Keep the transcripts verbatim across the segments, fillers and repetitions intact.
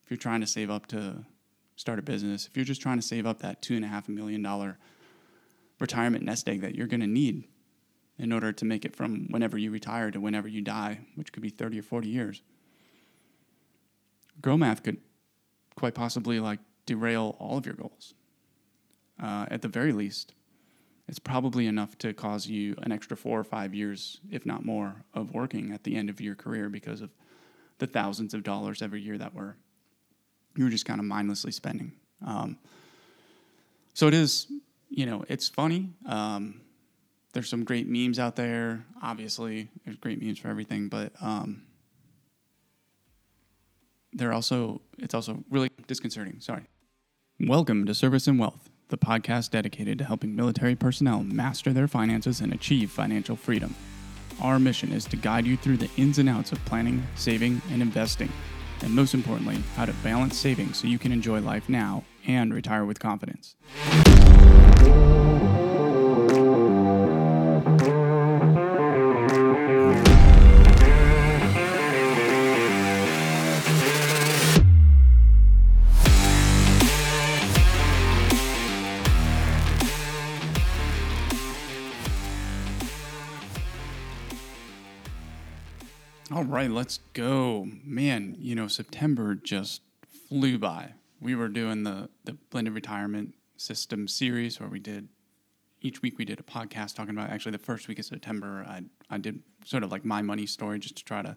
if you're trying to save up to start a business, if you're just trying to save up that two and a half million dollar retirement nest egg that you're going to need in order to make it from whenever you retire to whenever you die, which could be thirty or forty years. Grow Math could quite possibly like derail all of your goals. Uh, at the very least, it's probably enough to cause you an extra four or five years, if not more, of working at the end of your career because of the thousands of dollars every year that were you were just kind of mindlessly spending. Um, so it is, you know, it's funny. Um, there's some great memes out there. Obviously, there's great memes for everything, but um, they're also it's also really disconcerting. Sorry. Welcome to Service and Wealth, the podcast dedicated to helping military personnel master their finances and achieve financial freedom. Our mission is to guide you through the ins and outs of planning, saving, and investing, and most importantly, how to balance savings so you can enjoy life now and retire with confidence. All right, let's go. Man, you know, September just flew by. We were doing the, the blended retirement system series where we did, each week we did a podcast talking about, actually the first week of September, I, I did sort of like my money story just to try to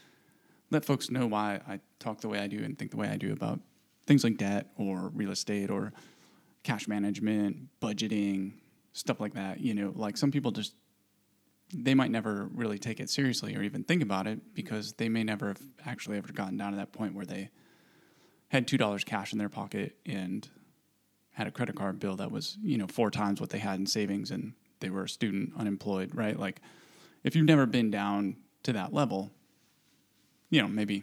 let folks know why I talk the way I do and think the way I do about things like debt or real estate or cash management, budgeting, stuff like that. You know, like some people just, they might never really take it seriously or even think about it because they may never have actually ever gotten down to that point where they had two dollars cash in their pocket and had a credit card bill that was, you know, four times what they had in savings and they were a student unemployed, right? Like if you've never been down to that level, you know, maybe,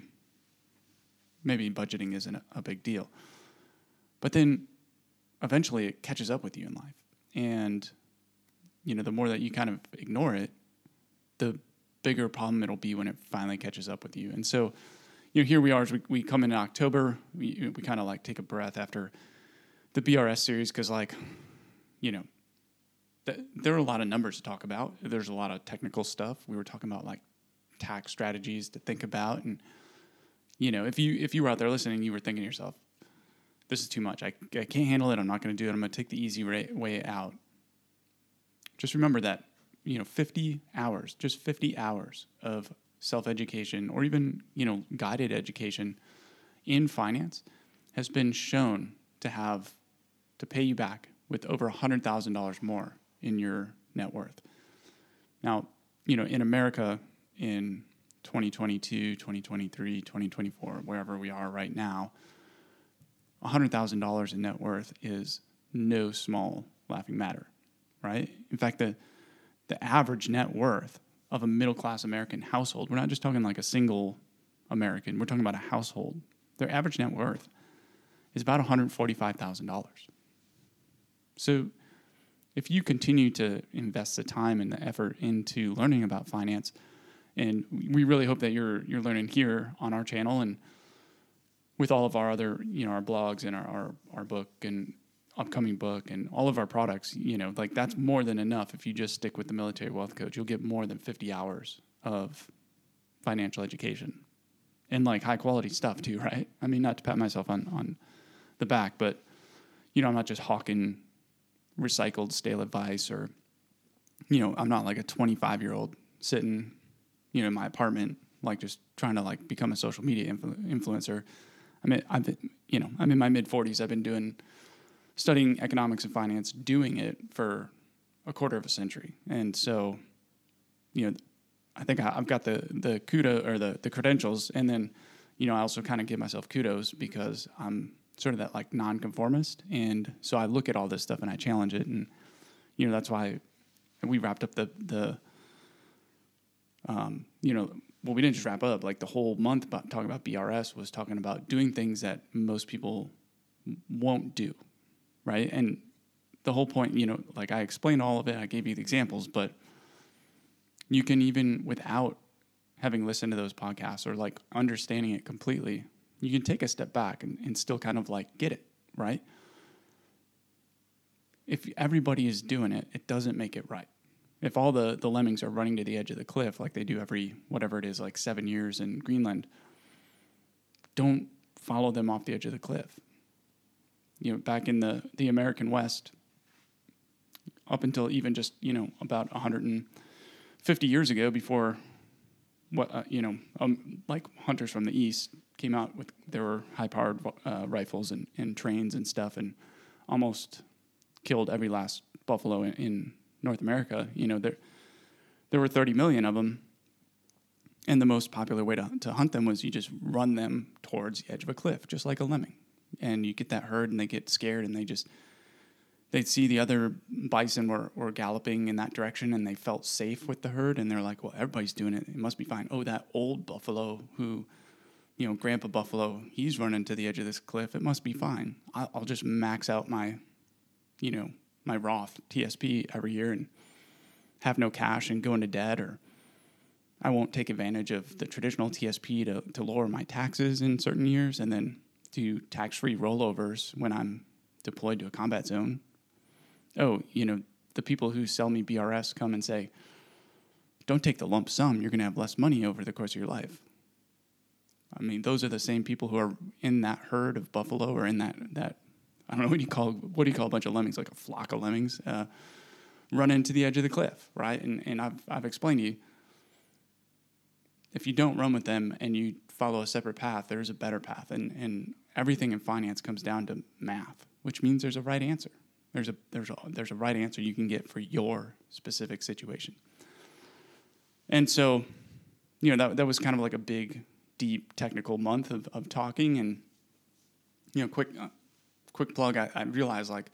maybe budgeting isn't a, a big deal. But then eventually it catches up with you in life. And, you know, the more that you kind of ignore it, the bigger problem it'll be when it finally catches up with you. And so, you know, here we are as we, we come in October, we, we kind of like take a breath after the B R S series because, like, you know, th- there are a lot of numbers to talk about. There's a lot of technical stuff. We were talking about, like, tax strategies to think about. And, you know, if you if you were out there listening, you were thinking to yourself, this is too much. I, I can't handle it. I'm not going to do it. I'm going to take the easy way out. Just remember that, you know, fifty hours, just fifty hours of self-education or even, you know, guided education in finance has been shown to have, to pay you back with over one hundred thousand dollars more in your net worth. Now, you know, in America in twenty twenty-two, twenty twenty-three, twenty twenty-four, wherever we are right now, one hundred thousand dollars in net worth is no small laughing matter. Right? In fact, the the average net worth of a middle-class American household, we're not just talking like a single American, we're talking about a household. Their average net worth is about one hundred forty-five thousand dollars. So if you continue to invest the time and the effort into learning about finance, and we really hope that you're you're learning here on our channel and with all of our other, you know, our blogs and our, our, our book and upcoming book and all of our products, you know, like that's more than enough. If you just stick with the Military Wealth Coach, you'll get more than fifty hours of financial education and like high quality stuff too, right? I mean, not to pat myself on, on the back, but you know, I'm not just hawking recycled stale advice or, you know, I'm not like a twenty-five year old sitting, you know, in my apartment, like just trying to like become a social media influ- influencer. I mean, I've been, you know, I'm in my mid forties. I've been doing studying economics and finance, doing it for a quarter of a century. And so, you know, I think I, I've got the, the kudos or the, the credentials. And then, you know, I also kind of give myself kudos because I'm sort of that like nonconformist. And so I look at all this stuff and I challenge it. And, you know, that's why we wrapped up the, the um, you know, well, we didn't just wrap up. Like the whole month about talking about B R S was talking about doing things that most people won't do. Right. And the whole point, you know, like I explained all of it, I gave you the examples, but you can even without having listened to those podcasts or like understanding it completely, you can take a step back and, and still kind of like get it, right? If everybody is doing it, it doesn't make it right. If all the, the lemmings are running to the edge of the cliff like they do every, whatever it is, like seven years in Greenland, don't follow them off the edge of the cliff. You know, back in the, the American West, up until even just, you know, about one hundred fifty years ago, before what, uh, you know, um, like hunters from the East came out with their high-powered uh, rifles and, and trains and stuff and almost killed every last buffalo in, in North America. You know, there there were thirty million of them, and the most popular way to, to hunt them was you just run them towards the edge of a cliff, just like a lemming. And you get that herd, and they get scared, and they just, they'd see the other bison were, were galloping in that direction, and they felt safe with the herd, and they're like, well, everybody's doing it. It must be fine. Oh, that old buffalo who, you know, Grandpa Buffalo, he's running to the edge of this cliff. It must be fine. I'll, I'll just max out my, you know, my Roth T S P every year and have no cash and go into debt, or I won't take advantage of the traditional T S P to, to lower my taxes in certain years and then do tax-free rollovers when I'm deployed to a combat zone. Oh, you know, the people who sell me B R S come and say, don't take the lump sum. You're going to have less money over the course of your life. I mean, those are the same people who are in that herd of buffalo or in that, that I don't know, what do you call, what do you call a bunch of lemmings, like a flock of lemmings, uh, run into the edge of the cliff, right? And and I've I've explained to you, if you don't run with them and you follow a separate path, there's a better path. And, and everything in finance comes down to math, which means there's a right answer. There's a there's a there's a right answer you can get for your specific situation. And so, you know, that that was kind of like a big, deep technical month of, of talking. And, you know, quick uh, quick plug, I, I realized like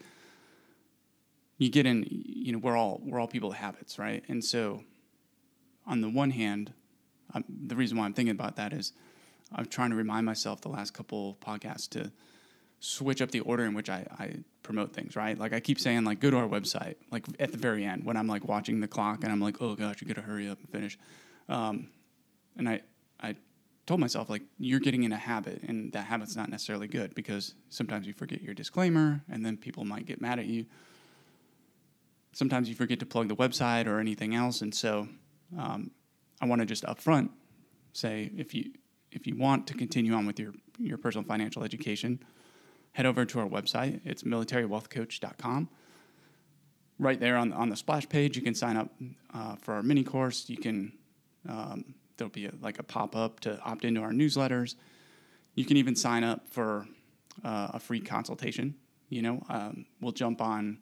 you get in, you know, we're all we're all people of habits, right? And so on the one hand, I'm, the reason why I'm thinking about that is I'm trying to remind myself the last couple podcasts to switch up the order in which I, I promote things, right? Like I keep saying, like, go to our website, like at the very end when I'm like watching the clock and I'm like, oh gosh, you got to hurry up and finish. Um, and I, I told myself, like, you're getting in a habit, and that habit's not necessarily good because sometimes you forget your disclaimer and then people might get mad at you. Sometimes you forget to plug the website or anything else. And so um, I want to just upfront say, if you if you want to continue on with your, your personal financial education, head over to our website. It's military wealth coach dot com. Right there on, on the splash page, you can sign up uh, for our mini course. You can, um, there'll be a, like a pop-up to opt into our newsletters. You can even sign up for uh, a free consultation. You know, um, we'll jump on.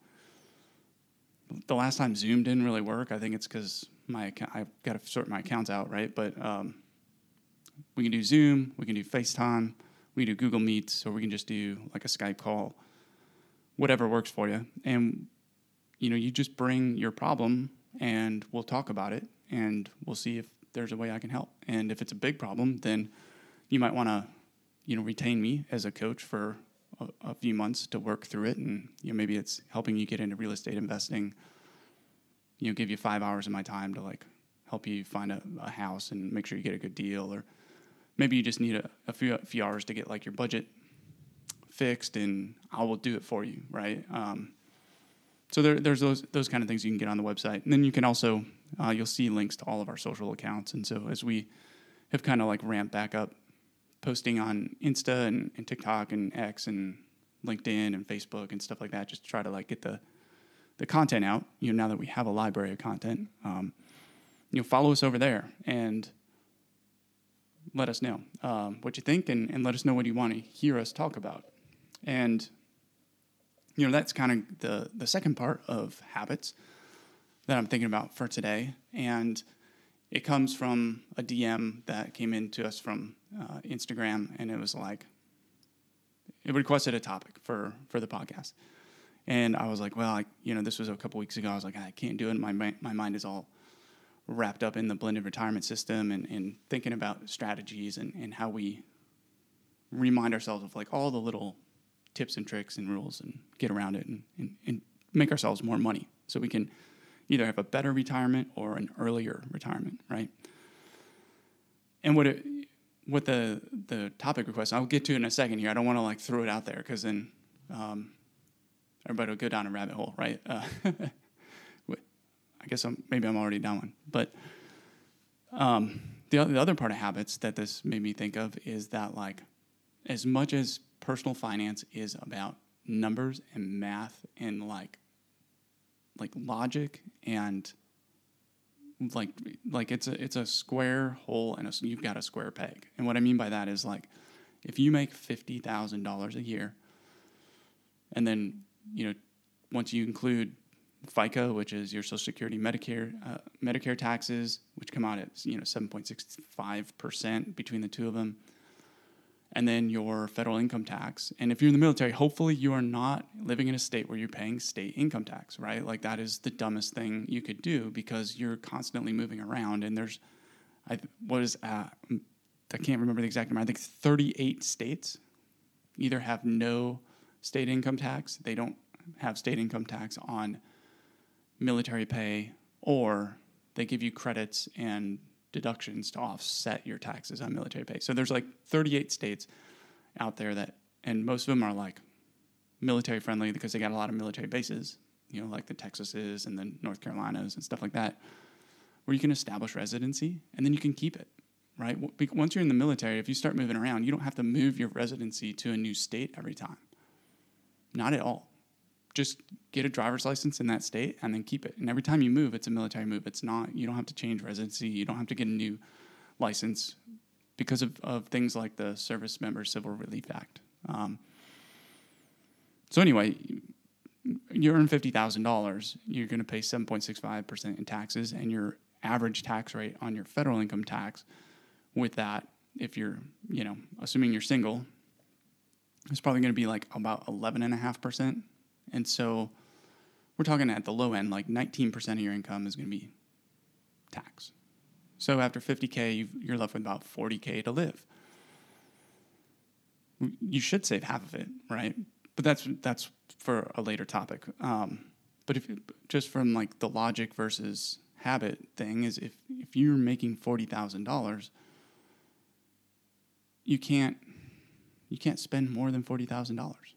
The last time Zoom didn't really work. I think it's because my account, I've got to sort my accounts out, right? But um, we can do Zoom, we can do FaceTime, we can do Google Meets, or we can just do like a Skype call, whatever works for you. And, you know, you just bring your problem and we'll talk about it and we'll see if there's a way I can help. And if it's a big problem, then you might want to, you know, retain me as a coach for a, a few months to work through it. And, you know, maybe it's helping you get into real estate investing, you know, give you five hours of my time to like help you find a, a house and make sure you get a good deal. Or maybe you just need a, a few a few hours to get like your budget fixed, and I will do it for you, right? Um, so there, there's those those kind of things you can get on the website, and then you can also uh, you'll see links to all of our social accounts. And so as we have kind of like ramped back up posting on Insta and, and TikTok and X and LinkedIn and Facebook and stuff like that, just to try to like get the the content out. You know, now that we have a library of content, um, you know, follow us over there and let us know um, what you think, and, and let us know what you want to hear us talk about. And, you know, that's kind of the, the second part of habits that I'm thinking about for today. And it comes from a D M that came in to us from uh, Instagram, and it was like, it requested a topic for, for the podcast. And I was like, well, I, you know, this was a couple weeks ago. I was like, I can't do it. My, my mind is all wrapped up in the blended retirement system and, and thinking about strategies and, and how we remind ourselves of like all the little tips and tricks and rules and get around it and, and, and make ourselves more money so we can either have a better retirement or an earlier retirement, right? And what it, what the the topic request, I'll get to it in a second here. I don't want to like throw it out there because then um, everybody will go down a rabbit hole, right? Uh, I guess I'm, maybe I'm already down one. But um, the, the other part of habits that this made me think of is that like as much as personal finance is about numbers and math and like like logic and like like it's a it's a square hole and a, you've got a square peg. And what I mean by that is like if you make fifty thousand dollars a year, and then you know once you include FICA, which is your Social Security, Medicare, uh, Medicare taxes, which come out at you know seven point six five percent between the two of them, and then your federal income tax. And if you're in the military, hopefully you are not living in a state where you're paying state income tax, right? Like that is the dumbest thing you could do because you're constantly moving around. And there's, I what is uh, I can't remember the exact number. I think thirty-eight states either have no state income tax, they don't have state income tax on military pay, or they give you credits and deductions to offset your taxes on military pay. So there's like thirty-eight states out there that, and most of them are like military friendly because they got a lot of military bases, you know, like the Texases and the North Carolinas and stuff like that, where you can establish residency and then you can keep it, right? Once you're in the military, if you start moving around, you don't have to move your residency to a new state every time. Not at all. Just get a driver's license in that state and then keep it. And every time you move, it's a military move. It's not, you don't have to change residency. You don't have to get a new license because of, of things like the Service Member Civil Relief Act. Um, so anyway, you earn fifty thousand dollars, you're going to pay seven point six five percent in taxes, and your average tax rate on your federal income tax with that, if you're, you know, assuming you're single, is probably going to be like about eleven point five percent. And so we're talking at the low end, like nineteen percent of your income is going to be tax. So after fifty K, you've, you're left with about forty K to live. You should save half of it, right? But that's that's for a later topic. Um, but if just from like the logic versus habit thing is if, if you're making forty thousand dollars, you can't you can't spend more than forty thousand dollars.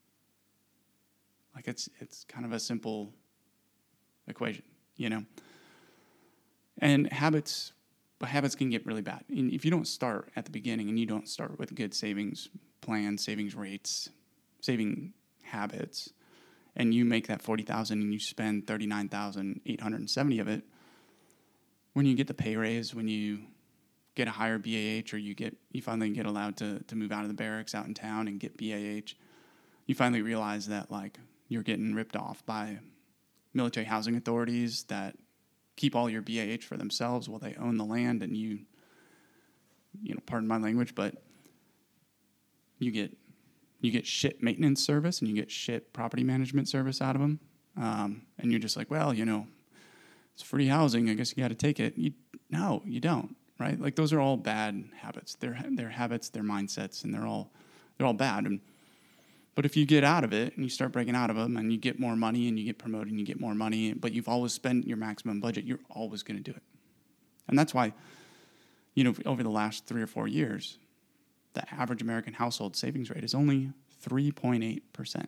Like it's it's kind of a simple equation, you know. And habits, but habits can get really bad. And if you don't start at the beginning and you don't start with good savings plans, savings rates, saving habits, and you make that forty thousand and you spend thirty-nine thousand eight hundred seventy of it, when you get the pay raise, when you get a higher B A H, or you get you finally get allowed to to move out of the barracks out in town and get B A H, you finally realize that like you're getting ripped off by military housing authorities that keep all your B A H for themselves while they own the land, and you, you know, pardon my language, but you get you get shit maintenance service and you get shit property management service out of them, um, and you're just like, well, you know, it's free housing, I guess you got to take it. You, no, you don't, right? Like those are all bad habits. They're they're habits, they're mindsets, and they're all they're all bad. And but if you get out of it and you start breaking out of them and you get more money and you get promoted and you get more money, but you've always spent your maximum budget, you're always going to do it. And that's why, you know, over the last three or four years, the average American household savings rate is only three point eight percent.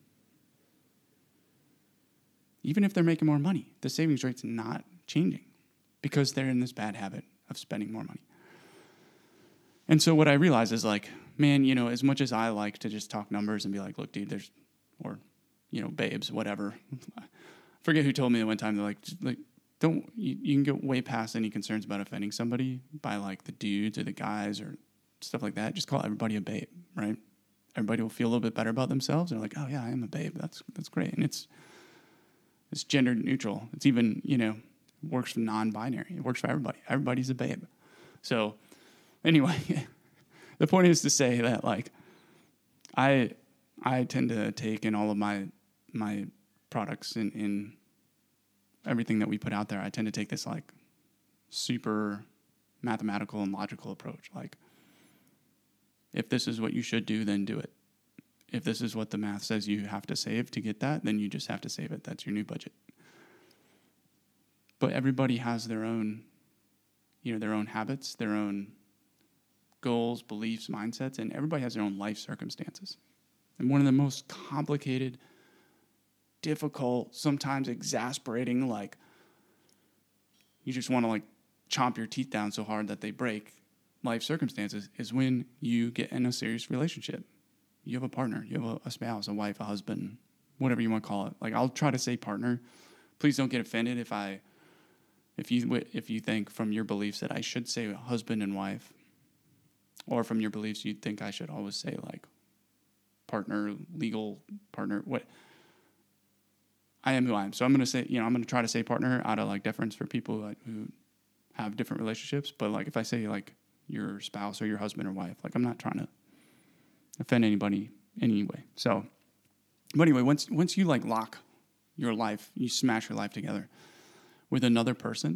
Even if they're making more money, the savings rate's not changing because they're in this bad habit of spending more money. And so what I realize is like, man, you know, as much as I like to just talk numbers and be like, look, dude, there's, or, you know, babes, whatever. I forget who told me that one time, they're like, like don't, you, you can get way past any concerns about offending somebody by like the dudes or the guys or stuff like that. Just call everybody a babe, right? Everybody will feel a little bit better about themselves. They're like, oh yeah, I am a babe. That's, that's great. And it's, it's gender neutral. It's even, you know, works for non-binary. It works for everybody. Everybody's a babe. So anyway, the point is to say that like I I tend to take in all of my my products in, in everything that we put out there, I tend to take this like super mathematical and logical approach. Like if this is what you should do, then do it. If this is what the math says you have to save to get that, then you just have to save it. That's your new budget. But everybody has their own, you know, their own habits, their own goals, beliefs, mindsets, and everybody has their own life circumstances. And one of the most complicated, difficult, sometimes exasperating, like you just want to like chomp your teeth down so hard that they break life circumstances is when you get in a serious relationship. You have a partner, you have a, a spouse, a wife, a husband, whatever you want to call it. Like I'll try to say partner. Please don't get offended if I, if you if you think from your beliefs that I should say husband and wife, or from your beliefs you think I should always say like partner, legal partner. What I am who I am. So I'm going to say, you know, I'm going to try to say partner out of like deference for people who, who have different relationships. But like if I say like your spouse or your husband or wife, like I'm not trying to offend anybody anyway. So, but anyway, once once you like lock your life, you smash your life together with another person,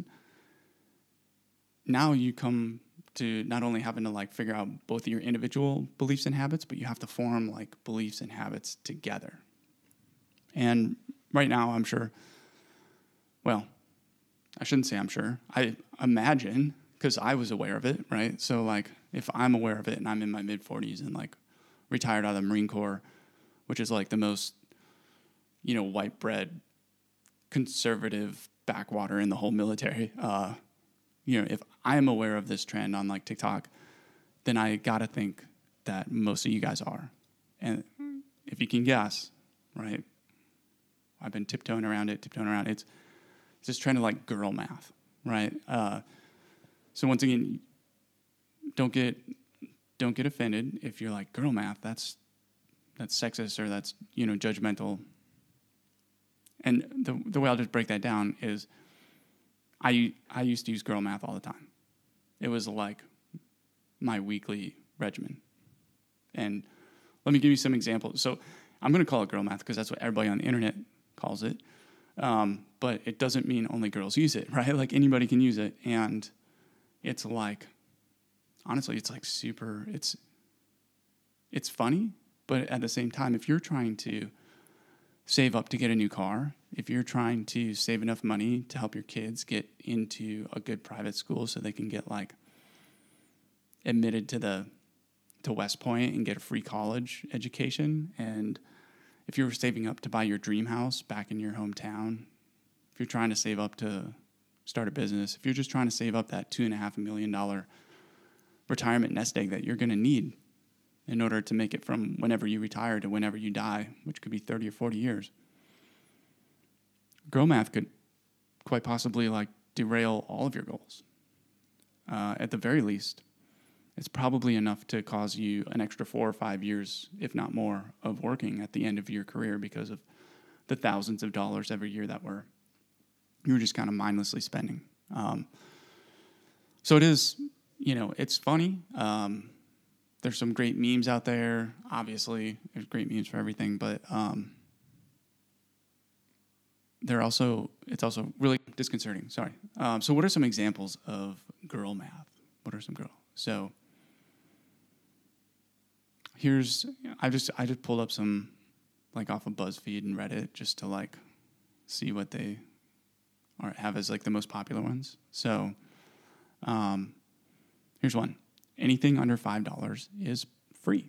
now you come to not only having to like figure out both of your individual beliefs and habits, but you have to form like beliefs and habits together. And right now, I'm sure, well, I shouldn't say I'm sure. I imagine, because I was aware of it, right? So like if I'm aware of it and I'm in my mid forties and like retired out of the Marine Corps, which is like the most, you know, white bread, conservative backwater in the whole military, uh, you know, if I'm aware of this trend on like TikTok, then I got to think that most of you guys are. And if you can guess, right, I've been tiptoeing around it, tiptoeing around it. It's, it's just trying to like girl math, right? Uh, so once again, don't get don't get offended if you're like girl math. That's that's sexist or that's, you know, judgmental. And the the way I'll just break that down is, I I used to use girl math all the time. It was like my weekly regimen. And let me give you some examples. So I'm going to call it girl math because that's what everybody on the internet calls it. Um, but it doesn't mean only girls use it, right? Like anybody can use it. And it's like, honestly, it's like super, it's, it's funny. But at the same time, if you're trying to save up to get a new car, if you're trying to save enough money to help your kids get into a good private school so they can get like admitted to the to West Point and get a free college education, and if you're saving up to buy your dream house back in your hometown, if you're trying to save up to start a business, if you're just trying to save up that two and a half million dollar retirement nest egg that you're going to need in order to make it from whenever you retire to whenever you die, which could be thirty or forty years. Girl math could quite possibly like derail all of your goals. Uh, at the very least, it's probably enough to cause you an extra four or five years, if not more, of working at the end of your career because of the thousands of dollars every year that were you were just kind of mindlessly spending. Um, so it is, you know, it's funny. Um, there's some great memes out there. Obviously, there's great memes for everything, but um, they're also it's also really disconcerting. Sorry. Um, so what are some examples of girl math? What are some girl? So here's I just I just pulled up some like off of BuzzFeed and Reddit just to like see what they are have as like the most popular ones. So um, here's one. Anything under five dollars is free.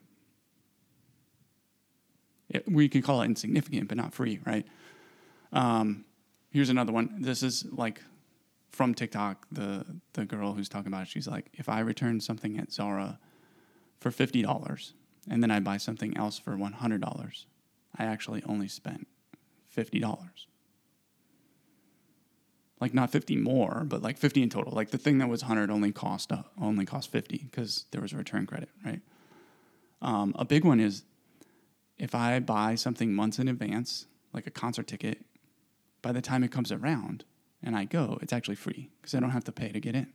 It, we could call it insignificant, but not free, right? Um, here's another one. This is like from TikTok, the the girl who's talking about it. She's like, if I return something at Zara for fifty dollars and then I buy something else for one hundred dollars, I actually only spent fifty dollars. Like not fifty more, but like fifty in total. Like the thing that was one hundred only cost uh, only cost fifty because there was a return credit, right? Um, a big one is if I buy something months in advance, like a concert ticket, by the time it comes around and I go, it's actually free because I don't have to pay to get in.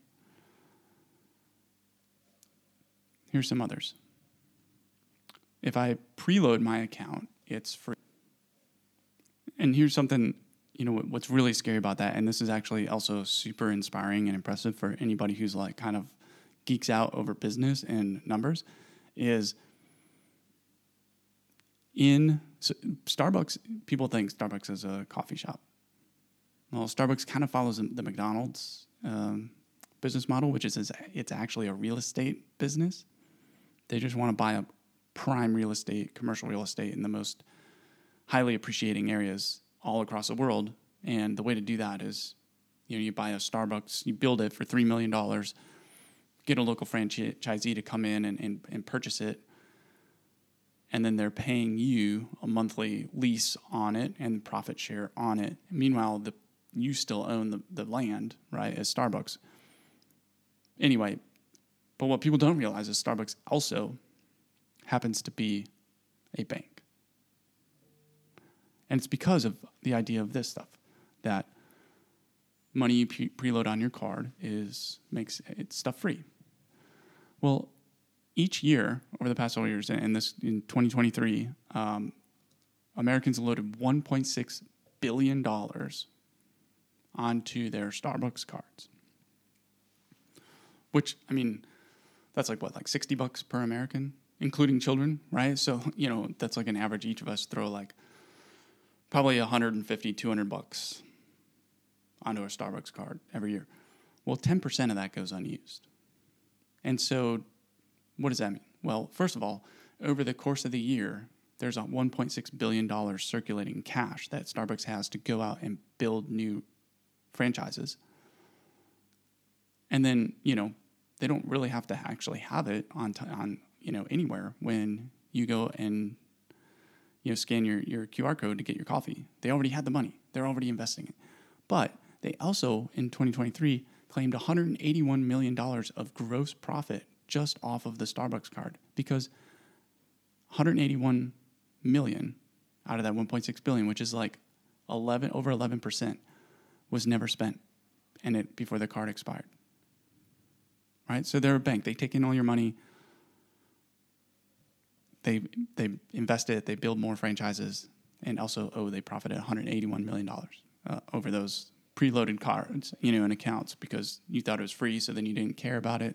Here's some others. If I preload my account, it's free. And here's something, you know, what's really scary about that, and this is actually also super inspiring and impressive for anybody who's like kind of geeks out over business and numbers, is in so Starbucks, people think Starbucks is a coffee shop. Well, Starbucks kind of follows the McDonald's um, business model, which is it's actually a real estate business. They just want to buy up prime real estate, commercial real estate in the most highly appreciating areas all across the world. And the way to do that is, you know, you buy a Starbucks, you build it for three million dollars, get a local franchisee to come in and, and, and purchase it. And then they're paying you a monthly lease on it and profit share on it. Meanwhile, the you still own the, the land, right, as Starbucks. Anyway, but what people don't realize is Starbucks also happens to be a bank. And it's because of the idea of this stuff, that money you pre- preload on your card is makes it stuff free. Well, each year over the past several years, and this in twenty twenty-three, um, Americans loaded one point six billion dollars onto their Starbucks cards. Which, I mean, that's like what, like sixty bucks per American, including children, right? So, you know, that's like an average. Each of us throw like probably one hundred fifty, two hundred bucks onto a Starbucks card every year. Well, ten percent of that goes unused. And so what does that mean? Well, first of all, over the course of the year, there's a one point six billion dollars circulating cash that Starbucks has to go out and build new franchises. And then, you know, they don't really have to actually have it on, t- on you know, anywhere when you go and, you know, scan your, your Q R code to get your coffee. They already had the money. They're already investing it. But they also, in twenty twenty-three, claimed one hundred eighty-one million dollars of gross profit just off of the Starbucks card, because one hundred eighty-one million out of that one point six billion, which is like eleven over eleven percent, was never spent and it before the card expired. Right? So they're a bank. They take in all your money. They they invest it. They build more franchises, and also, oh, they profited one hundred eighty-one million dollars uh, over those preloaded cards, you know, and accounts, because you thought it was free, so then you didn't care about it.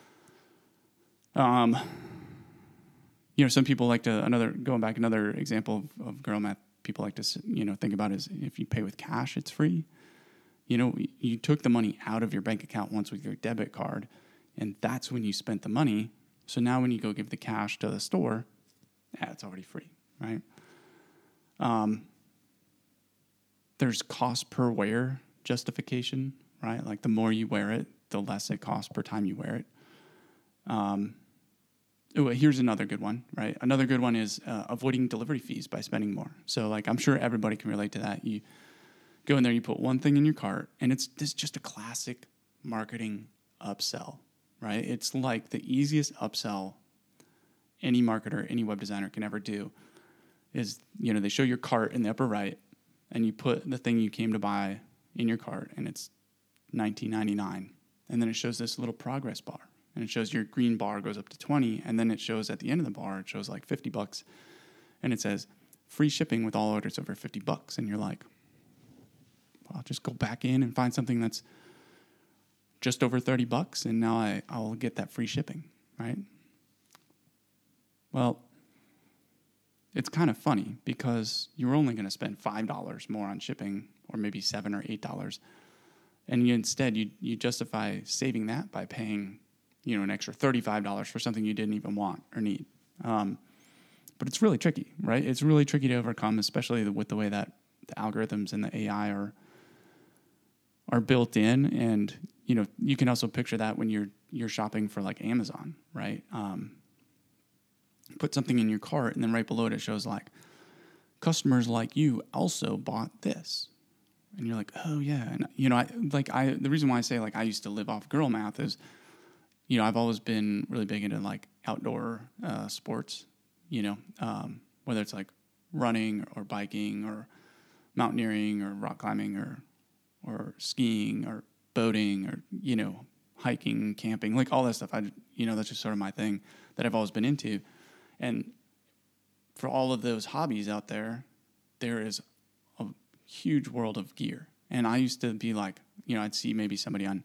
Um, you know, some people like to, another, going back, another example of, of girl math people like to, you know, think about is if you pay with cash, it's free. You know, you took the money out of your bank account once with your debit card, and that's when you spent the money. So now when you go give the cash to the store, yeah, it's already free, right? Um, there's cost per wear justification, right? Like the more you wear it, the less it costs per time you wear it. Um, oh, here's another good one, right? Another good one is uh, avoiding delivery fees by spending more. So like, I'm sure everybody can relate to that. You go in there, you put one thing in your cart, and it's, it's just a classic marketing upsell, right? It's like the easiest upsell any marketer, any web designer can ever do is, you know, they show your cart in the upper right, and you put the thing you came to buy in your cart, and it's nineteen ninety-nine. And then it shows this little progress bar, and it shows your green bar goes up to twenty, and then it shows at the end of the bar, it shows like fifty bucks, and it says free shipping with all orders over fifty bucks. And you're like, well, I'll just go back in and find something that's just over thirty bucks, and now I, I'll get that free shipping, right? Well, it's kind of funny because you're only going to spend five dollars more on shipping, or maybe seven dollars or eight dollars. And you instead, you you justify saving that by paying, you know, an extra thirty-five dollars for something you didn't even want or need. Um, but it's really tricky, right? It's really tricky to overcome, especially with the way that the algorithms and the A I are are built in. And, you know, you can also picture that when you're you're shopping for like Amazon, right? Um, put something in your cart, and then right below it, it shows like customers like you also bought this. And you're like, oh yeah. And you know, I like I the reason why I say like I used to live off girl math is, you know, I've always been really big into like outdoor uh, sports, you know, um, whether it's like running or biking or mountaineering or rock climbing or or skiing or boating or, you know, hiking, camping, like all that stuff. I, you know, that's just sort of my thing that I've always been into. And for all of those hobbies out there, there is a huge world of gear. And I used to be like, you know, I'd see maybe somebody on,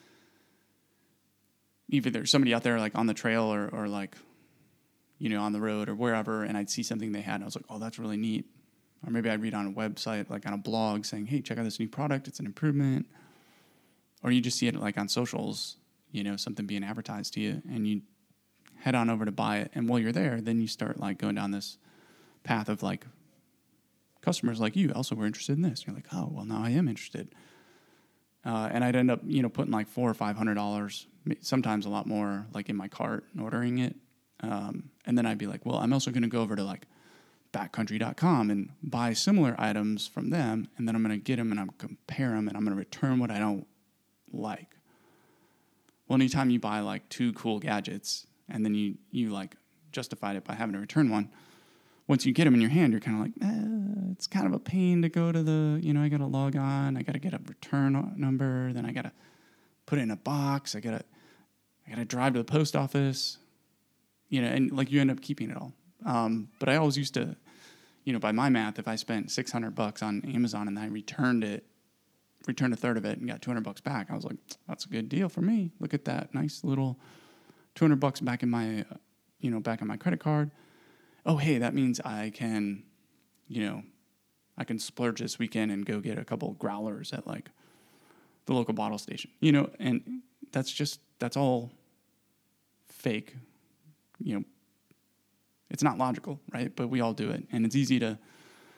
either there's somebody out there like on the trail or, or like, you know, on the road or wherever, and I'd see something they had, and I was like, oh, that's really neat. Or maybe I'd read on a website, like on a blog saying, hey, check out this new product, it's an improvement. Or you just see it like on socials, you know, something being advertised to you, and you head on over to buy it. And while you're there, then you start like going down this path of like customers like you also were interested in this. You're like, oh, well, now I am interested. Uh, and I'd end up, you know, putting like four or five hundred dollars, sometimes a lot more, like in my cart and ordering it. Um, and then I'd be like, well, I'm also going to go over to like backcountry dot com and buy similar items from them. And then I'm going to get them and I'm compare them and I'm going to return what I don't like. Well, anytime you buy like two cool gadgets and then you, you like justified it by having to return one, once you get them in your hand, you're kind of like, eh, it's kind of a pain to go to the, you know, I got to log on. I got to get a return number. Then I got to put it in a box. I got to, I got to drive to the post office, you know, and like you end up keeping it all. Um, but I always used to, you know, by my math, if I spent six hundred bucks on Amazon and I returned it, returned a third of it and got two hundred bucks back, I was like, that's a good deal for me. Look at that nice little two hundred bucks back in my, you know, back on my credit card. Oh, hey, that means I can, you know, I can splurge this weekend and go get a couple of growlers at like the local bottle station, you know, and that's just, that's all fake, you know, it's not logical, right? But we all do it. And it's easy to,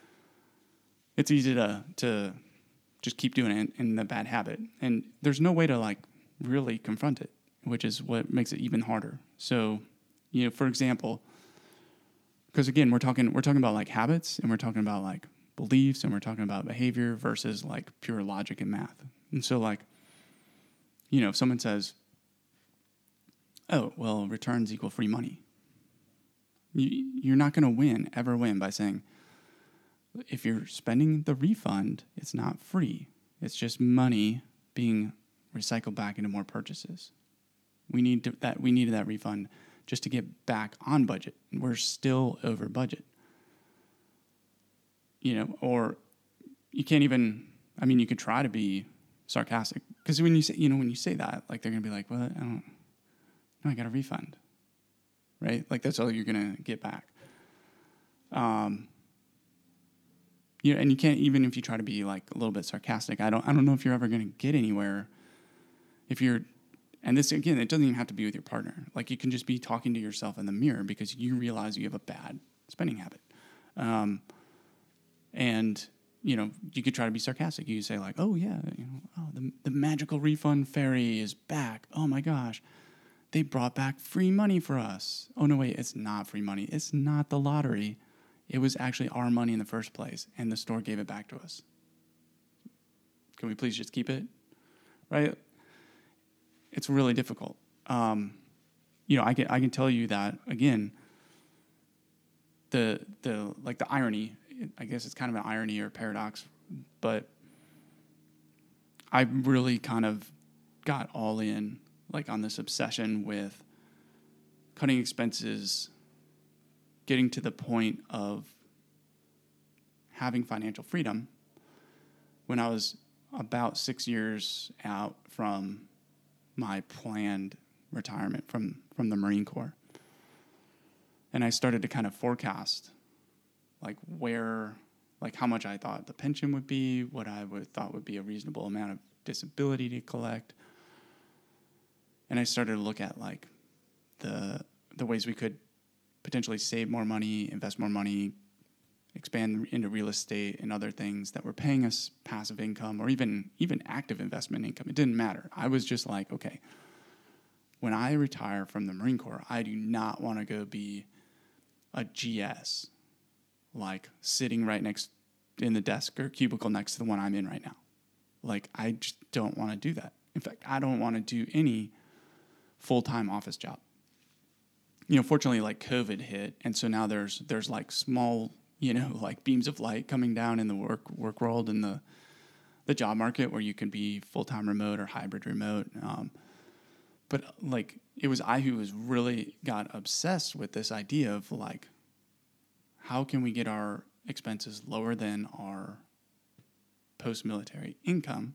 it's easy to, to just keep doing it in the bad habit. And there's no way to like really confront it, which is what makes it even harder. So, you know, for example, because again, we're talking we're talking about like habits and we're talking about like beliefs and we're talking about behavior versus like pure logic and math. And so like, you know, if someone says, oh, well, returns equal free money. You, you're not going to win, ever win by saying, if you're spending the refund, it's not free. It's just money being recycled back into more purchases. We need to, that we needed that refund just to get back on budget. We're still over budget. You know, or you can't even, I mean, you could try to be sarcastic. Because when you say, you know, when you say that, like, they're going to be like, well, I don't, no, I got a refund. Right? Like, that's all you're going to get back. Um, you know, and you can't, even if you try to be, like, a little bit sarcastic, I don't, I don't know if you're ever going to get anywhere if you're, and this, again, it doesn't even have to be with your partner. Like, you can just be talking to yourself in the mirror because you realize you have a bad spending habit. Um, and, you know, you could try to be sarcastic. You could say, like, oh, yeah, you know, oh, the, the magical refund fairy is back. Oh, my gosh. They brought back free money for us. Oh, no, wait, it's not free money. It's not the lottery. It was actually our money in the first place, and the store gave it back to us. Can we please just keep it? Right? It's really difficult. Um, you know, I can I can tell you that again. The the like the irony, I guess it's kind of an irony or a paradox, but I really kind of got all in like on this obsession with cutting expenses, getting to the point of having financial freedom when I was about six years out from my planned retirement from, from the Marine Corps. And I started to kind of forecast like where, like how much I thought the pension would be, what I would thought would be a reasonable amount of disability to collect. And I started to look at like the the ways we could potentially save more money, invest more money, expand into real estate and other things that were paying us passive income or even even active investment income. It didn't matter. I was just like, okay, when I retire from the Marine Corps, I do not want to go be a G S, like sitting right next in the desk or cubicle next to the one I'm in right now. Like, I just don't want to do that. In fact, I don't want to do any full-time office job. You know, fortunately, like COVID hit, and so now there's there's like small, you know, like beams of light coming down in the work work world and the the job market where you can be full-time remote or hybrid remote. Um, but like it was I who was really got obsessed with this idea of like, how can we get our expenses lower than our post-military income,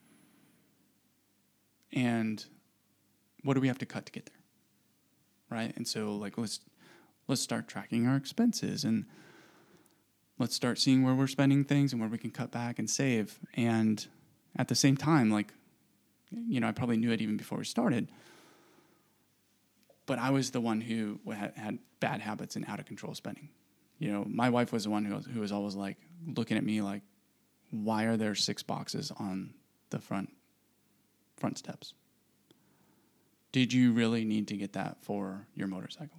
and what do we have to cut to get there, right? And so, like, let's let's start tracking our expenses, and let's start seeing where we're spending things and where we can cut back and save. And at the same time, like, you know, I probably knew it even before we started. but I was the one who had, had bad habits and out of control spending. You know, my wife was the one who was, who was always like looking at me like, why are there six boxes on the front front steps? Did you really need to get that for your motorcycle?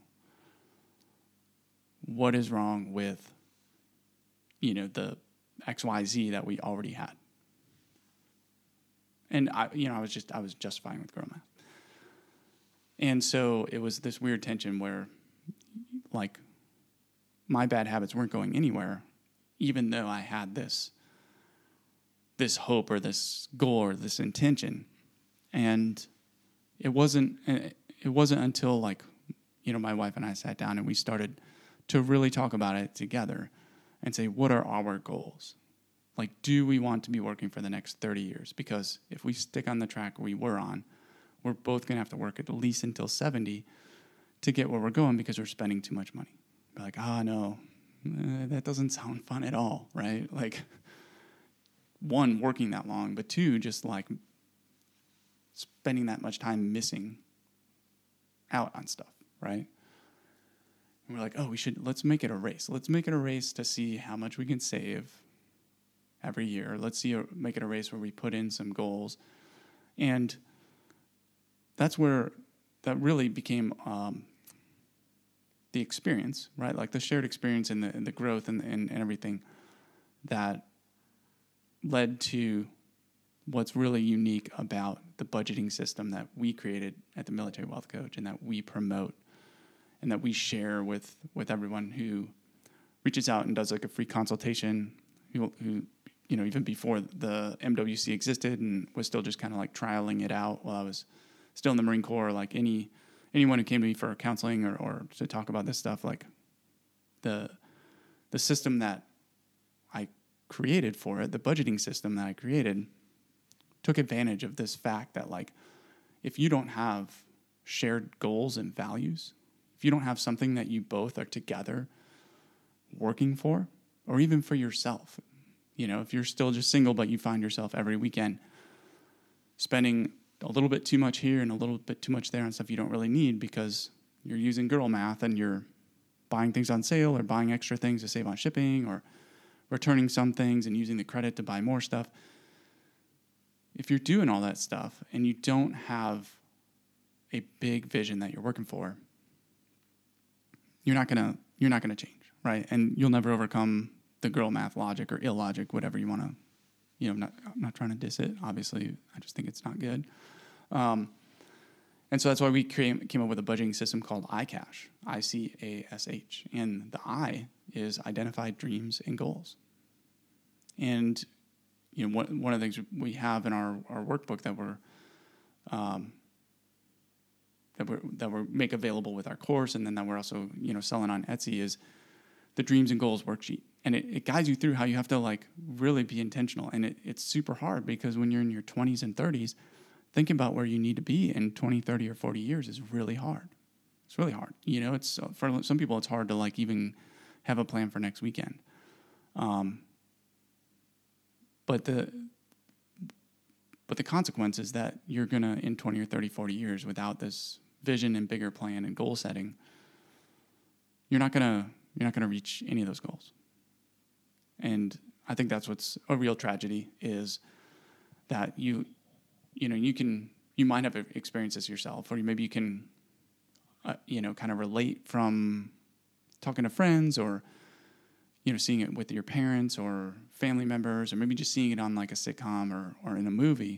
What is wrong with, you know, the X Y Z that we already had? And I, you know, I was just, I was justifying with girl math. And so it was this weird tension where, like, my bad habits weren't going anywhere, even though I had this, this hope or this goal or this intention. And it wasn't, it wasn't until, like, you know, my wife and I sat down and we started to really talk about it together and say, what are our goals? Like, do we want to be working for the next thirty years? Because if we stick on the track we were on, we're both going to have to work at least until seventy to get where we're going because we're spending too much money. Be like, ah, oh, no, eh, that doesn't sound fun at all, right? Like, one, working that long, but two, just like spending that much time missing out on stuff, right? And we're like, oh, we should, let's make it a race. Let's make it a race to see how much we can save every year. Let's see, make it a race where we put in some goals. And that's where that really became um, the experience, right? Like the shared experience and the, and the growth and, and, and everything that led to what's really unique about the budgeting system that we created at the Military Wealth Coach and that we promote and that we share with, with everyone who reaches out and does like a free consultation, who, who you know, even before the M W C existed and was still just kind of like trialing it out while I was still in the Marine Corps. Like any anyone who came to me for counseling or, or to talk about this stuff, like the the system that I created for it, the budgeting system that I created, took advantage of this fact that, like, if you don't have shared goals and values, if you don't have something that you both are together working for, or even for yourself, you know, if you're still just single but you find yourself every weekend spending a little bit too much here and a little bit too much there on stuff you don't really need because you're using girl math and you're buying things on sale or buying extra things to save on shipping or returning some things and using the credit to buy more stuff. If you're doing all that stuff and you don't have a big vision that you're working for, you're not gonna you're not gonna change, right? And you'll never overcome the girl math logic or illogic, whatever you want to, you know, I'm not, I'm not trying to diss it. Obviously, I just think it's not good. Um, and so that's why we came, came up with a budgeting system called iCash, I C A S H. And the I is identified dreams and goals. And, you know, one, one of the things we have in our, our workbook that we're, um, that we that we make available with our course, and then that we're also, you know, selling on Etsy, is the dreams and goals worksheet. And it, it guides you through how you have to, like, really be intentional. And it, it's super hard because when you're in your twenties and thirties, thinking about where you need to be in twenty, thirty, or forty years is really hard. It's really hard. You know, it's for some people, it's hard to, like, even have a plan for next weekend. Um, but the but the consequence is that you're going to, in twenty or thirty, forty years, without this vision and bigger plan and goal setting, you're not going to you're not going to reach any of those goals. And I think that's what's a real tragedy, is that you, you know, you can, you might have experienced this yourself, or maybe you can, uh, you know, kind of relate from talking to friends, or, you know, seeing it with your parents or family members, or maybe just seeing it on like a sitcom or, or in a movie,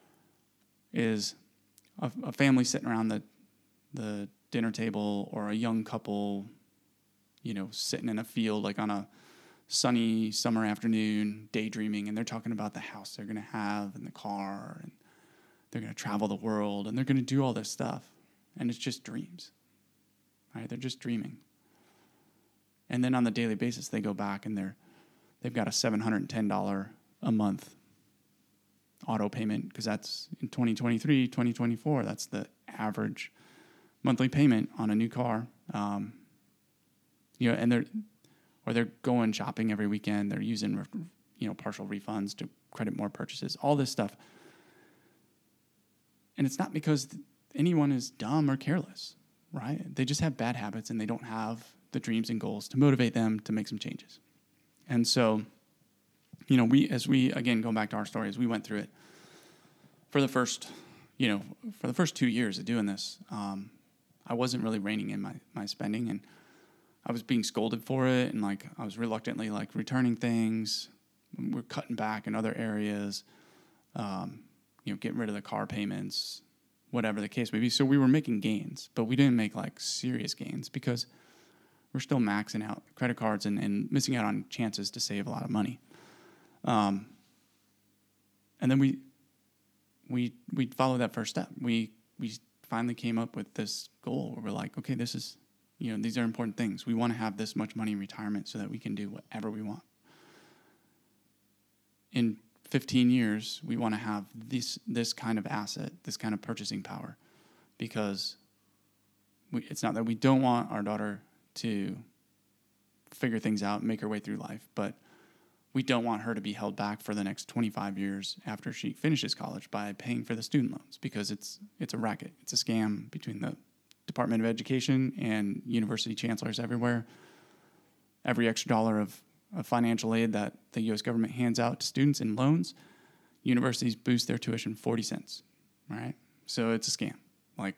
is a, a family sitting around the, the dinner table, or a young couple, you know, sitting in a field, like on a sunny summer afternoon, daydreaming, and they're talking about the house they're going to have and the car, and they're going to travel the world, and they're going to do all this stuff. And it's just dreams, right? They're just dreaming. And then on the daily basis, they go back and they're, they've got a seven hundred ten dollars a month auto payment, because that's in twenty twenty-three, twenty twenty-four, that's the average monthly payment on a new car. Um, you know, and they're, or they're going shopping every weekend. They're using, you know, partial refunds to credit more purchases, all this stuff. And it's not because anyone is dumb or careless. right? They just have bad habits and they don't have the dreams and goals to motivate them to make some changes. And so, you know, we, as we, again, go back to our story, as we went through it for the first, you know, for the first two years of doing this, um, I wasn't really reining in my, my spending, and I was being scolded for it. And like, I was reluctantly like returning things. We're cutting back in other areas, um, you know, getting rid of the car payments, whatever the case may be. So we were making gains, but we didn't make like serious gains because we're still maxing out credit cards and, and missing out on chances to save a lot of money. Um, and then we, we, we followed that first step. We, we finally came up with this goal where we're like, okay, this is, you know, these are important things. We want to have this much money in retirement so that we can do whatever we want. In fifteen years, we want to have this, this kind of asset, this kind of purchasing power, because we, it's not that we don't want our daughter to figure things out, make her way through life, but we don't want her to be held back for the next twenty-five years after she finishes college by paying for the student loans, because it's it's a racket. It's a scam between the Department of Education and university chancellors everywhere. Every extra dollar of, of financial aid that the U S government hands out to students in loans, universities boost their tuition forty cents, right? So it's a scam. Like,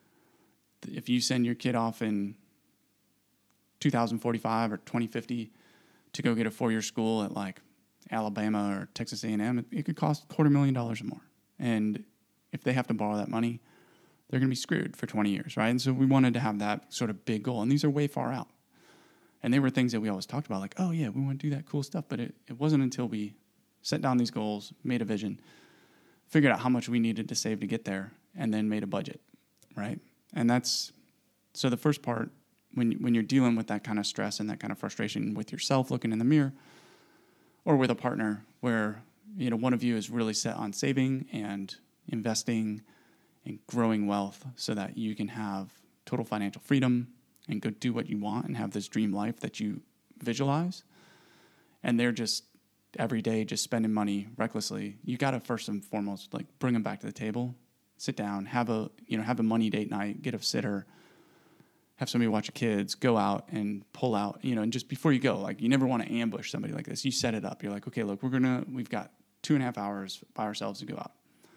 if you send your kid off in two thousand forty-five or twenty fifty to go get a four-year school at like Alabama or Texas A and M, it, it could cost a quarter million dollars or more. And if they have to borrow that money, they're going to be screwed for twenty years, right? And so we wanted to have that sort of big goal. And these are way far out. And they were things that we always talked about, like, oh, yeah, we want to do that cool stuff. But it, it wasn't until we set down these goals, made a vision, figured out how much we needed to save to get there, and then made a budget, right? And that's, so the first part, when when you're dealing with that kind of stress and that kind of frustration with yourself looking in the mirror, or with a partner where, you know, one of you is really set on saving and investing and growing wealth so that you can have total financial freedom and go do what you want and have this dream life that you visualize, and they're just every day just spending money recklessly, you got to first and foremost like bring them back to the table, sit down, have a you know have a money date night, get a sitter, have somebody watch the kids, go out and pull out, you know, and just before you go, like, you never want to ambush somebody like this. You set it up. You're like, okay, look, we're gonna we've got two and a half hours by ourselves to go out.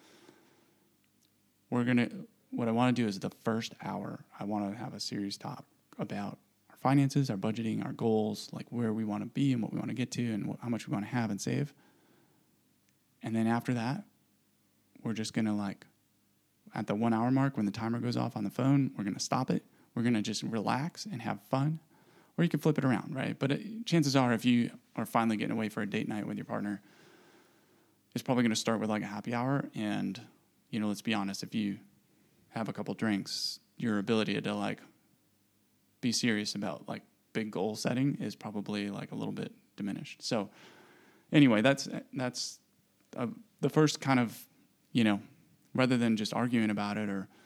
We're gonna what I want to do is the first hour, I want to have a serious talk about our finances, our budgeting, our goals, like where we want to be and what we want to get to and what, how much we want to have and save. And then after that, we're just going to, like, at the one hour mark when the timer goes off on the phone, we're going to stop it. We're going to just relax and have fun. Or you can flip it around, right? But it, chances are, if you are finally getting away for a date night with your partner, it's probably going to start with like a happy hour. And, you know, let's be honest, if you have a couple drinks, your ability to like be serious about like big goal setting is probably like a little bit diminished. So anyway, that's that's uh, the first kind of, you know, rather than just arguing about it, or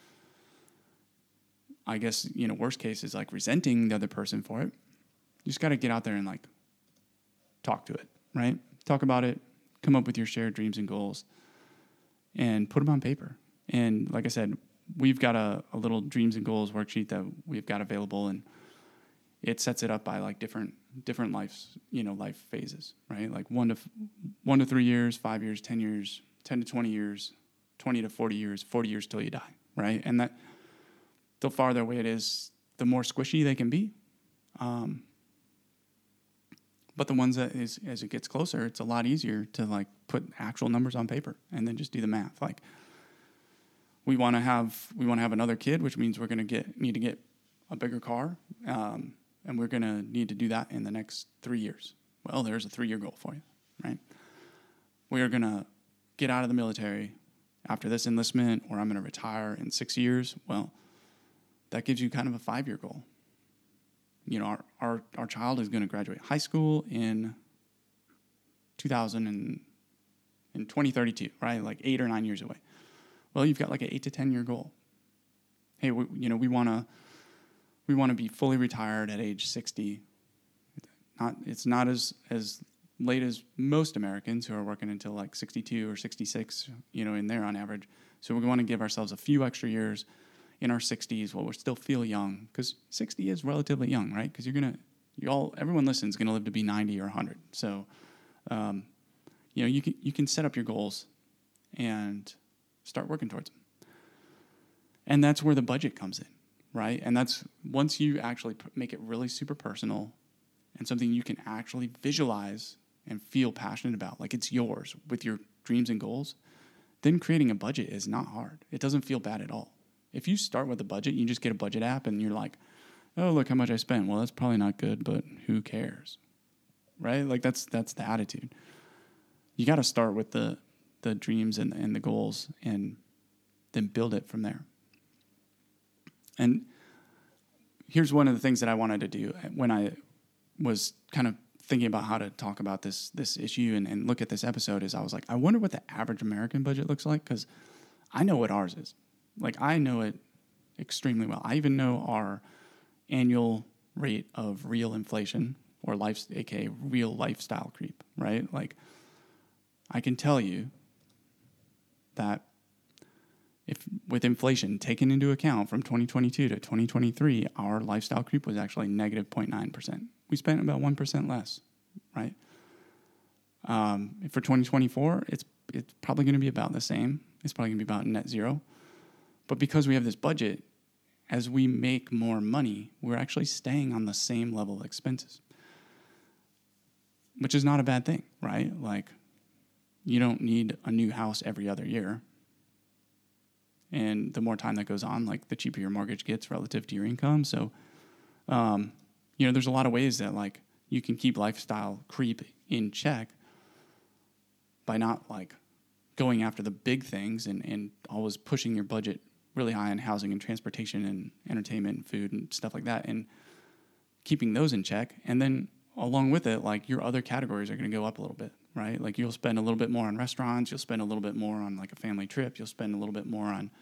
I guess, you know, worst case is like resenting the other person for it. You just got to get out there and like talk to it, right? Talk about it, come up with your shared dreams and goals, and put them on paper. And like I said, we've got a, a little dreams and goals worksheet that we've got available, and it sets it up by like different different lives, you know, life phases, right? Like one to one to three years, five years, ten years, ten to twenty years, twenty to forty years, forty years till you die, right? And that the farther away it is, the more squishy they can be. Um, but the ones that is, as it gets closer, it's a lot easier to like put actual numbers on paper and then just do the math. Like, we want to have we want to have another kid, which means we're going to get need to get a bigger car, um, and we're going to need to do that in the next three years. Well, there's a three-year goal for you, right? We are going to get out of the military after this enlistment, or I'm going to retire in six years. Well, that gives you kind of a five-year goal. You know, our our, our child is going to graduate high school in two thousand and in twenty thirty-two, right? Like eight or nine years away. Well, you've got like an eight to ten year goal. Hey, we, you know, we want to we want to be fully retired at age sixty. Not it's not as as late as most Americans who are working until like sixty-two or sixty-six, you know, in there on average. So we want to give ourselves a few extra years in our sixties while we still feel young, because sixty is relatively young, right? Because you're going to, you all, everyone listens is going to live to be ninety or one hundred. So, um, you know, you can, you can set up your goals and start working towards them. And that's where the budget comes in, right? And that's once you actually make it really super personal and something you can actually visualize and feel passionate about, like it's yours with your dreams and goals, then creating a budget is not hard. It doesn't feel bad at all. If you start with a budget, you just get a budget app and you're like, oh, look how much I spent. Well, that's probably not good, but who cares, right? Like that's that's the attitude. You got to start with the the dreams and, and the goals and then build it from there. And here's one of the things that I wanted to do when I was kind of thinking about how to talk about this this issue and, and look at this episode is I was like, I wonder what the average American budget looks like, because I know what ours is. Like, I know it extremely well. I even know our annual rate of real inflation, or life, aka real lifestyle creep, right? Like, I can tell you that if with inflation taken into account from twenty twenty-two to twenty twenty-three, our lifestyle creep was actually negative zero point nine percent. We spent about one percent less, right? Um, for twenty twenty-four, it's it's probably going to be about the same. It's probably going to be about net zero. But because we have this budget, as we make more money, we're actually staying on the same level of expenses, which is not a bad thing, right? Like, you don't need a new house every other year. And the more time that goes on, like, the cheaper your mortgage gets relative to your income. So, um, you know, there's a lot of ways that, like, you can keep lifestyle creep in check by not, like, going after the big things and, and always pushing your budget really high on housing and transportation and entertainment and food and stuff like that, and keeping those in check. And then along with it, like, your other categories are going to go up a little bit, right? Like, you'll spend a little bit more on restaurants. You'll spend a little bit more on, like, a family trip. You'll spend a little bit more on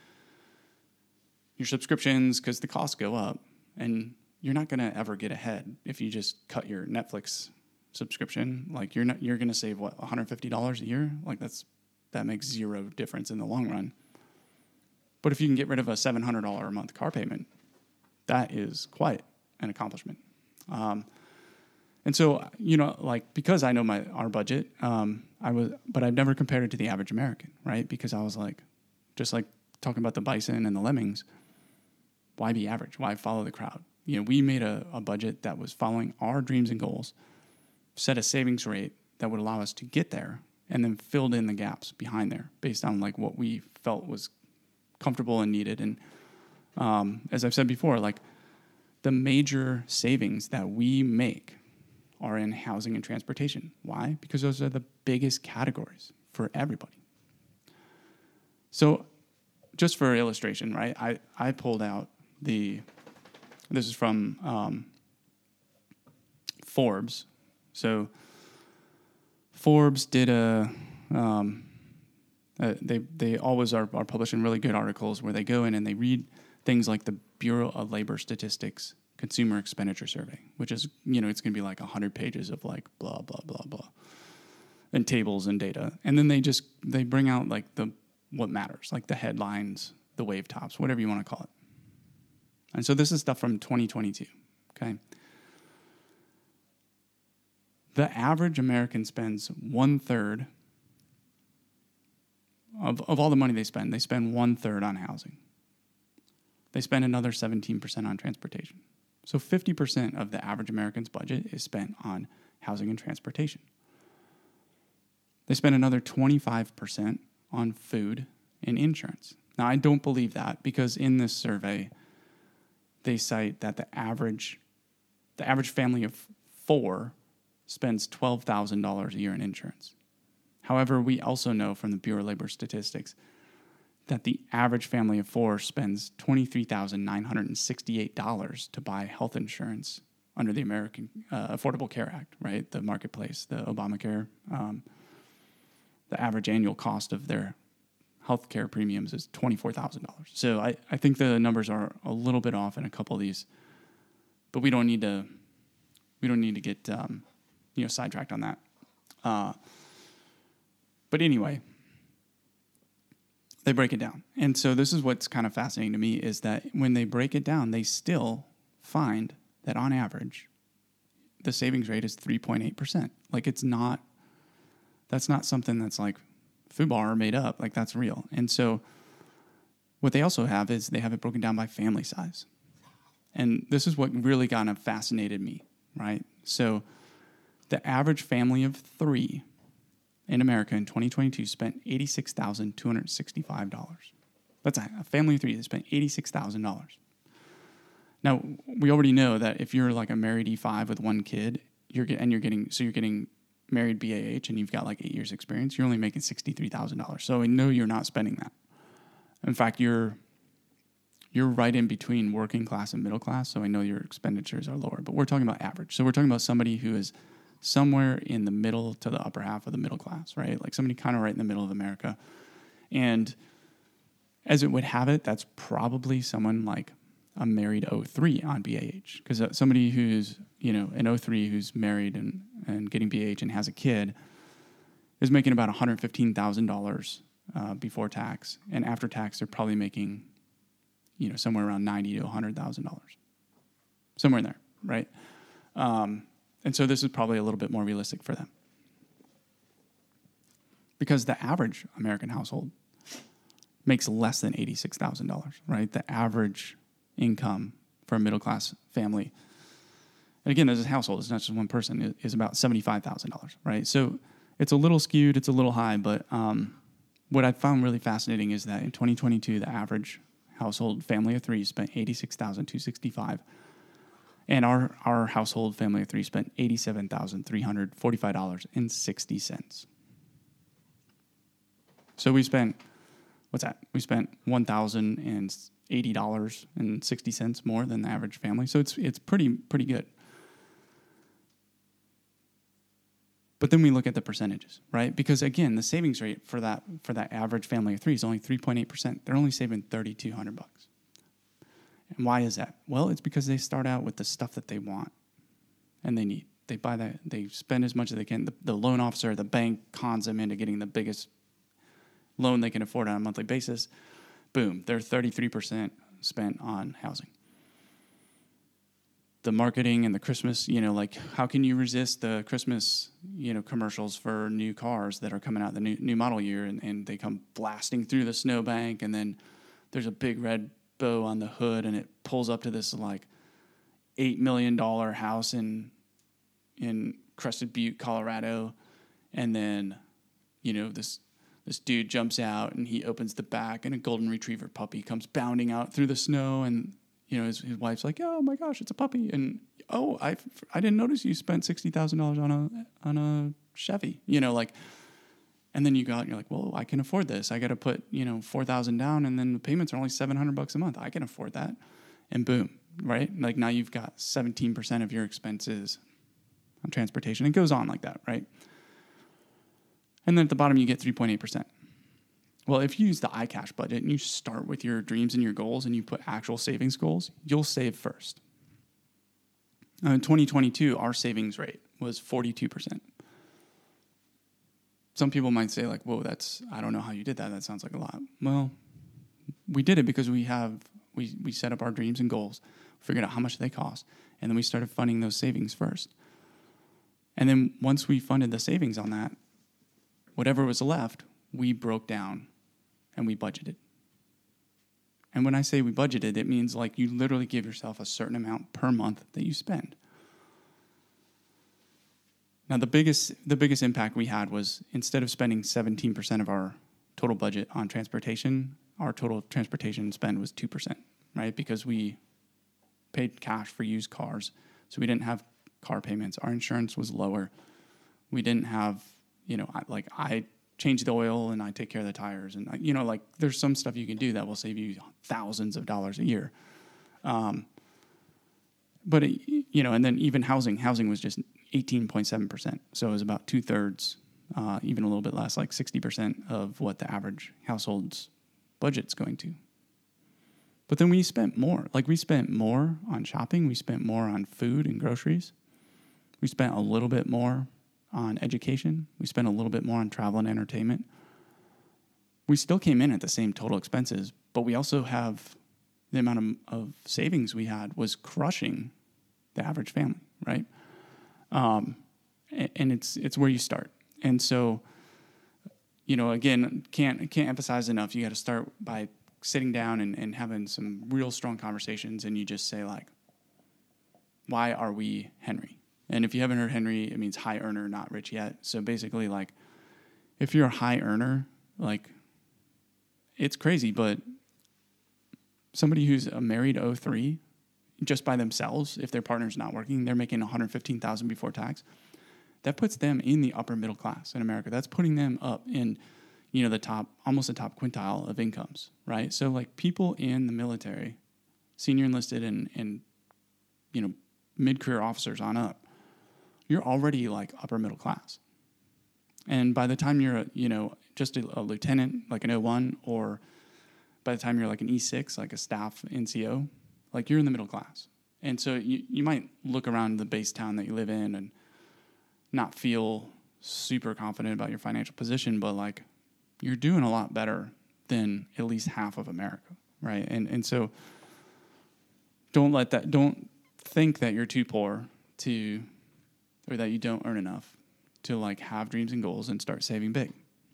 your subscriptions because the costs go up. And you're not going to ever get ahead if you just cut your Netflix subscription. Like, you're not, you're going to save, what, one hundred fifty dollars a year? Like, that's that makes zero difference in the long run. But if you can get rid of a seven hundred dollars a month car payment, that is quite an accomplishment. Um, and so, you know, like, because I know my our budget, um, I was, but I've never compared it to the average American, right? Because I was like, just like talking about the bison and the lemmings, why be average? Why follow the crowd? You know, we made a, a budget that was following our dreams and goals, set a savings rate that would allow us to get there, and then filled in the gaps behind there based on, like, what we felt was comfortable and needed. And um, as I've said before, like, the major savings that we make are in housing and transportation. Why? Because those are the biggest categories for everybody. So just for illustration, right, I, I pulled out the, this is from um, Forbes. So Forbes did a, um, uh, they they always are, are publishing really good articles where they go in and they read things like the Bureau of Labor Statistics Consumer Expenditure Survey, which is, you know, it's going to be like one hundred pages of, like, blah, blah, blah, blah, and tables and data. And then they just, they bring out, like, the what matters, like the headlines, the wave tops, whatever you want to call it. And so this is stuff from twenty twenty-two, okay? The average American spends one-third of, of all the money they spend. They spend one-third on housing. They spend another seventeen percent on transportation. So fifty percent of the average American's budget is spent on housing and transportation. They spend another twenty-five percent on food and insurance. Now, I don't believe that, because in this survey, they cite that the average the average family of four spends twelve thousand dollars a year in insurance. However, we also know from the Bureau of Labor Statistics that the average family of four spends twenty-three thousand nine hundred sixty-eight dollars to buy health insurance under the American uh, Affordable Care Act, right? The marketplace, the Obamacare. Um, the average annual cost of their health care premiums is twenty-four thousand dollars. So I, I think the numbers are a little bit off in a couple of these, but we don't need to we don't need to get um, you know sidetracked on that. Uh, but anyway, They break it down. And so this is what's kind of fascinating to me is that when they break it down, they still find that on average, the savings rate is three point eight percent. Like it's not, that's not something that's like FUBAR made up. Like that's real. And so what they also have is they have it broken down by family size. And this is what really kind of fascinated me, right? So the average family of three in America in twenty twenty-two spent eighty-six thousand two hundred sixty-five dollars. That's a, a family of three that spent eighty-six thousand dollars. Now, we already know that if you're like a married E five with one kid, you're get, and you're getting, so you're getting married B A H and you've got like eight years experience, you're only making sixty-three thousand dollars. So I know you're not spending that. In fact, you're you're right in between working class and middle class, so I know your expenditures are lower. But we're talking about average. So we're talking about somebody who is somewhere in the middle to the upper half of the middle class, right? Like somebody kind of right in the middle of America. And as it would have it, that's probably someone like a married O three on B A H. Because somebody who's, you know, an O three who's married and, and getting B A H and has a kid is making about one hundred fifteen thousand dollars uh, before tax. And after tax, they're probably making, you know, somewhere around ninety thousand to one hundred thousand dollars. Somewhere in there, right? Um, and so this is probably a little bit more realistic for them. Because the average American household makes less than eighty-six thousand dollars, right? The average income for a middle-class family, and again, this is a household, it's not just one person, is about seventy-five thousand dollars, right? So it's a little skewed, it's a little high, but um, what I found really fascinating is that in twenty twenty-two, the average household family of three spent eighty-six thousand two hundred sixty-five dollars, and our, our household family of three spent eighty-seven thousand three hundred forty-five dollars and sixty cents. So we spent, what's that? We spent one thousand eighty dollars and sixty cents more than the average family. So it's it's pretty pretty good. But then we look at the percentages, right? Because again, the savings rate for that for that average family of three is only three point eight percent. They're only saving thirty-two hundred bucks. And why is that? Well, it's because they start out with the stuff that they want and they need. They buy that, they spend as much as they can. The, the loan officer, the bank cons them into getting the biggest loan they can afford on a monthly basis. Boom, they're thirty-three percent spent on housing. The marketing and the Christmas, you know, like how can you resist the Christmas, you know, commercials for new cars that are coming out the new, new model year and, and they come blasting through the snowbank and then there's a big red bow on the hood and it pulls up to this like eight million dollars house in in Crested Butte, Colorado. And then, you know, this this dude jumps out and he opens the back and a golden retriever puppy comes bounding out through the snow and you know, his, his wife's like, oh my gosh, it's a puppy. And, oh, I, I didn't notice you spent sixty thousand dollars on a, on a Chevy, you know, like, and then you go out and you're like, well, I can afford this. I got to put, you know, four thousand down and then the payments are only seven hundred bucks a month. I can afford that. And boom, right? Like now you've got seventeen percent of your expenses on transportation. It goes on like that, right? And then at the bottom, you get three point eight percent. Well, if you use the iCash budget and you start with your dreams and your goals and you put actual savings goals, you'll save first. Now, in twenty twenty-two, our savings rate was forty-two percent. Some people might say like, whoa, that's, I don't know how you did that. That sounds like a lot. Well, we did it because we have, we, we set up our dreams and goals, figured out how much they cost, and then we started funding those savings first. And then once we funded the savings on that, whatever was left, we broke down and we budgeted. And when I say we budgeted, it means like you literally give yourself a certain amount per month that you spend. Now, the biggest the biggest impact we had was instead of spending seventeen percent of our total budget on transportation, our total transportation spend was two percent, right? Because we paid cash for used cars, so we didn't have car payments. Our insurance was lower. We didn't have, you know, like I change the oil and I take care of the tires. And, you know, like there's some stuff you can do that will save you thousands of dollars a year. Um, but, it, you know, and then even housing, housing was just eighteen point seven percent. So it was about two thirds, uh, even a little bit less, like sixty percent of what the average household's budget's going to. But then we spent more, like we spent more on shopping. We spent more on food and groceries. We spent a little bit more on education. We spent a little bit more on travel and entertainment. we still came in at the same total expenses, but we also have the amount of, of savings we had was crushing the average family, right? Um, and, and it's it's where you start. And so, you know, again, can't can't emphasize enough. You got to start by sitting down and, and having some real strong conversations, and you just say like, why are we Henry? And if you haven't heard Henry, it means high earner, not rich yet. So basically, like, if you're a high earner, like, it's crazy, but somebody who's a married oh three, just by themselves, if their partner's not working, they're making one hundred fifteen thousand dollars before tax. That puts them in the upper middle class in America. That's putting them up in, you know, the top, almost the top quintile of incomes, right? So, like, people in the military, senior enlisted and, and you know, mid-career officers on up, you're already, like, upper middle class. And by the time you're, a, you know, just a, a lieutenant, like an O one, or by the time you're like an E six, like a staff N C O, like, you're in the middle class. And so you, you might look around the base town that you live in and not feel super confident about your financial position, but, like, you're doing a lot better than at least half of America, right? And and so don't let that, don't think that you're too poor to, or that you don't earn enough to, like, have dreams and goals and start saving big.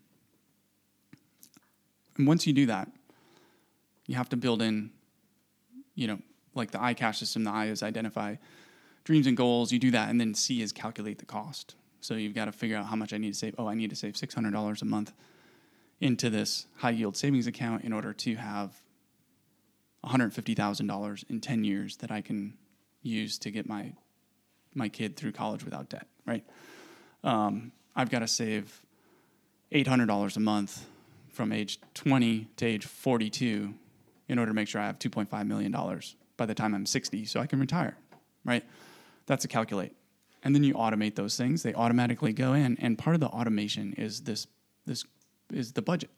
And once you do that, you have to build in, you know, like the I cash system. The I is identify dreams and goals. You do that, and then C is calculate the cost. So you've got to figure out how much I need to save. Oh, I need to save six hundred dollars a month into this high yield savings account in order to have one hundred fifty thousand dollars in ten years that I can use to get my my kid through college without debt, right? Um, I've got to save eight hundred dollars a month from age twenty to age forty-two in order to make sure I have two point five million dollars by the time I'm sixty so I can retire, right? That's a calculate. And then you automate those things. They automatically go in, and part of the automation is this this is the budget.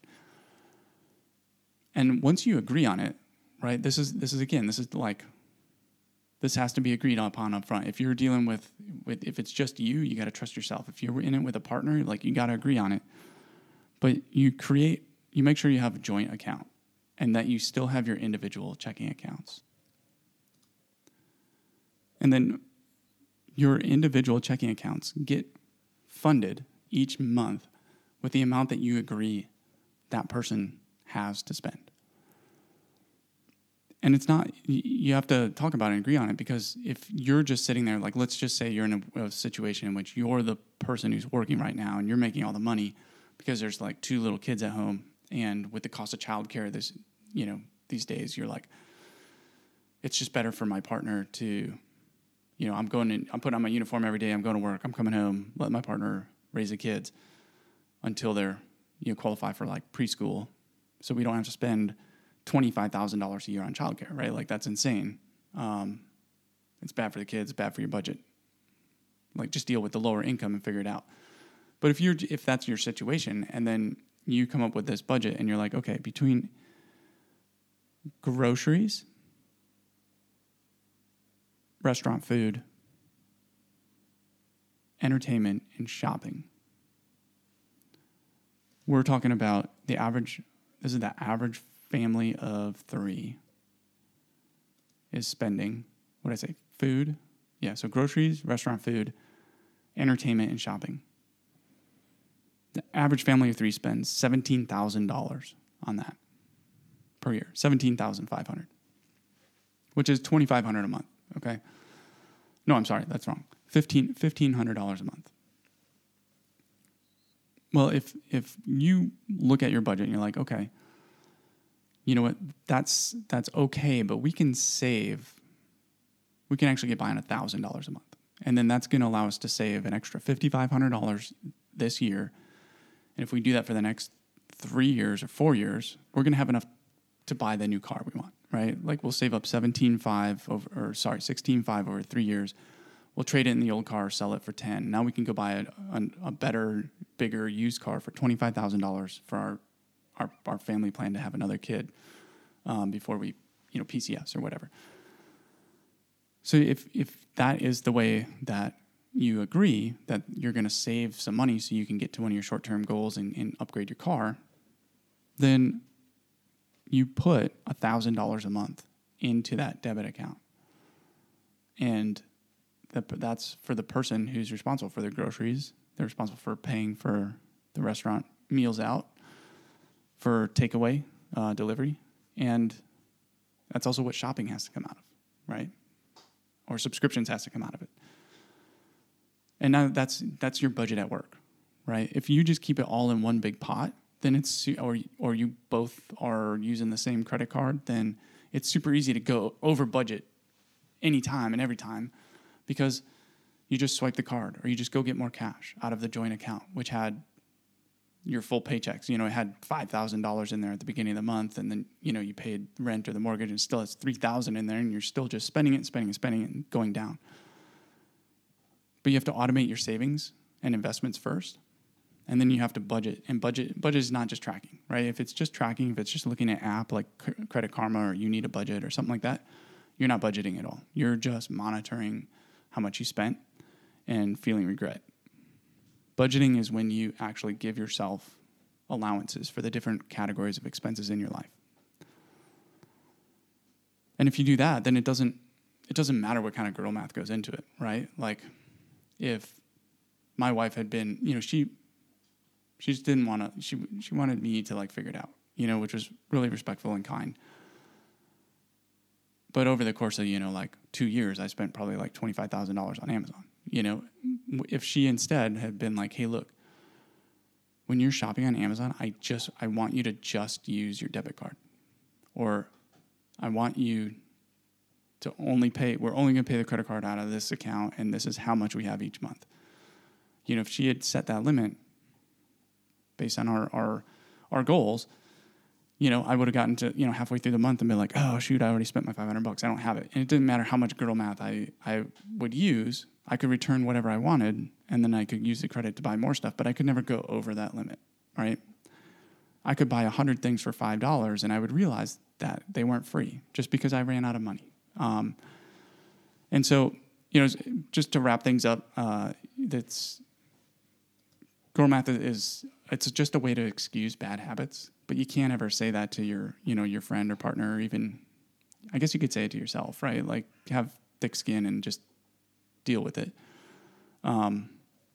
And once you agree on it, right, this is this is again, this is like this has to be agreed upon up front. If you're dealing with, with if it's just you, you got to trust yourself. If you're in it with a partner, like, you got to agree on it. But you create, you make sure you have a joint account and that you still have your individual checking accounts. And then your individual checking accounts get funded each month with the amount that you agree that person has to spend. And it's not, you have to talk about it and agree on it, because if you're just sitting there, like, let's just say you're in a, a situation in which you're the person who's working right now and you're making all the money because there's, like, two little kids at home, and with the cost of childcare this, you know, these days, you're like, it's just better for my partner to, you know, I'm going in, I'm putting on my uniform every day, I'm going to work, I'm coming home, let my partner raise the kids until they're, you know, qualify for, like, preschool, so we don't have to spend twenty-five thousand dollars a year on childcare, right? Like, that's insane. Um, it's bad for the kids, bad for your budget. Like, just deal with the lower income and figure it out. But if you're, if that's your situation, and then you come up with this budget and you're like, okay, between groceries, restaurant food, entertainment, and shopping, we're talking about the average, this is the average family of three is spending, what did I say, food? Yeah, so groceries, restaurant food, entertainment, and shopping. The average family of three spends seventeen thousand dollars on that per year, seventeen thousand five hundred dollars, which is twenty-five hundred dollars a month, okay? No, I'm sorry, that's wrong. fifteen hundred dollars a month. Well, if if you look at your budget and you're like, okay, you know what, that's that's okay, but we can save, we can actually get by on one thousand dollars a month. And then that's going to allow us to save an extra five thousand five hundred dollars this year. And if we do that for the next three years or four years, we're going to have enough to buy the new car we want, right? Like, we'll save up seventeen five over, or sorry, sixteen five over three years. We'll trade it in the old car, sell it for ten. Now we can go buy a, a, a better, bigger used car for twenty-five thousand dollars for our, our our family plan to have another kid um, before we, you know, P C S or whatever. So if if that is the way that you agree that you're going to save some money so you can get to one of your short-term goals and, and upgrade your car, then you put one thousand dollars a month into that debit account. And the, that's for the person who's responsible for their groceries. They're responsible for paying for the restaurant meals out, for takeaway, uh, delivery. And that's also what shopping has to come out of, right? Or subscriptions has to come out of it. And now that's that's your budget at work, right? If you just keep it all in one big pot, then it's, or or you both are using the same credit card, then it's super easy to go over budget anytime and every time, because you just swipe the card or you just go get more cash out of the joint account, which had your full paychecks. You know, it had five thousand dollars in there at the beginning of the month, and then, you know, you paid rent or the mortgage and still has three thousand dollars in there, and you're still just spending it, spending it, spending it, and going down. But you have to automate your savings and investments first, and then you have to budget. And budget budget is not just tracking, right? If it's just tracking, if it's just looking at app like Credit Karma or You Need a Budget or something like that, you're not budgeting at all. You're just monitoring how much you spent and feeling regret. Budgeting is when you actually give yourself allowances for the different categories of expenses in your life. And if you do that, then it doesn't it doesn't matter what kind of girl math goes into it, right? Like, if my wife had been, you know, she she just didn't want to, she she wanted me to like figure it out, you know, which was really respectful and kind. But over the course of, you know, like two years, I spent probably like twenty-five thousand dollars on Amazon. You know, if she instead had been like, hey, look, when you're shopping on Amazon, I just, I want you to just use your debit card. Or I want you to only pay, we're only going to pay the credit card out of this account, and this is how much we have each month. You know, if she had set that limit based on our, our, our goals, you know, I would have gotten to, you know, halfway through the month and been like, oh, shoot, I already spent my five hundred bucks. I don't have it. And it didn't matter how much girl math I, I would use. I could return whatever I wanted, and then I could use the credit to buy more stuff, but I could never go over that limit, right? I could buy one hundred things for five dollars, and I would realize that they weren't free just because I ran out of money. Um, and so, you know, just to wrap things up, uh, that's, girl math is, it's just a way to excuse bad habits. But you can't ever say that to your, you know, your friend or partner, or even, I guess you could say it to yourself, right? Like, have thick skin and just deal with it. Um,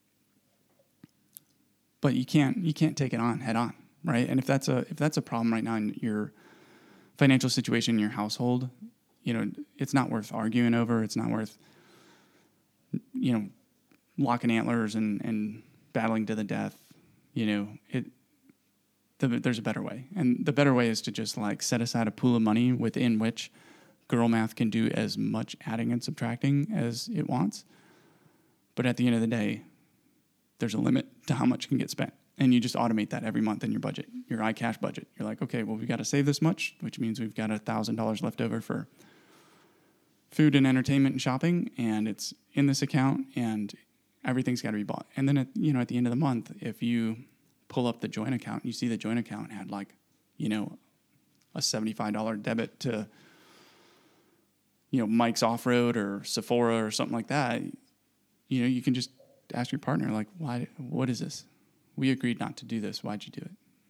but you can't, you can't take it on head on, right? And if that's a, if that's a problem right now in your financial situation in your household, you know, it's not worth arguing over. It's not worth, you know, locking antlers and, and battling to the death. You know, it, The, there's a better way. And the better way is to just like set aside a pool of money within which girl math can do as much adding and subtracting as it wants. But at the end of the day, there's a limit to how much can get spent. And you just automate that every month in your budget, your iCash budget. You're like, okay, well, we've got to save this much, which means we've got one thousand dollars left over for food and entertainment and shopping, and it's in this account, and everything's got to be bought. And then, at, you know, at the end of the month, if you pull up the joint account, you see the joint account had like, you know, a seventy-five dollars debit to, you know, Mike's Off-Road or Sephora or something like that. You know, you can just ask your partner, like, why, what is this? We agreed not to do this. Why'd you do it?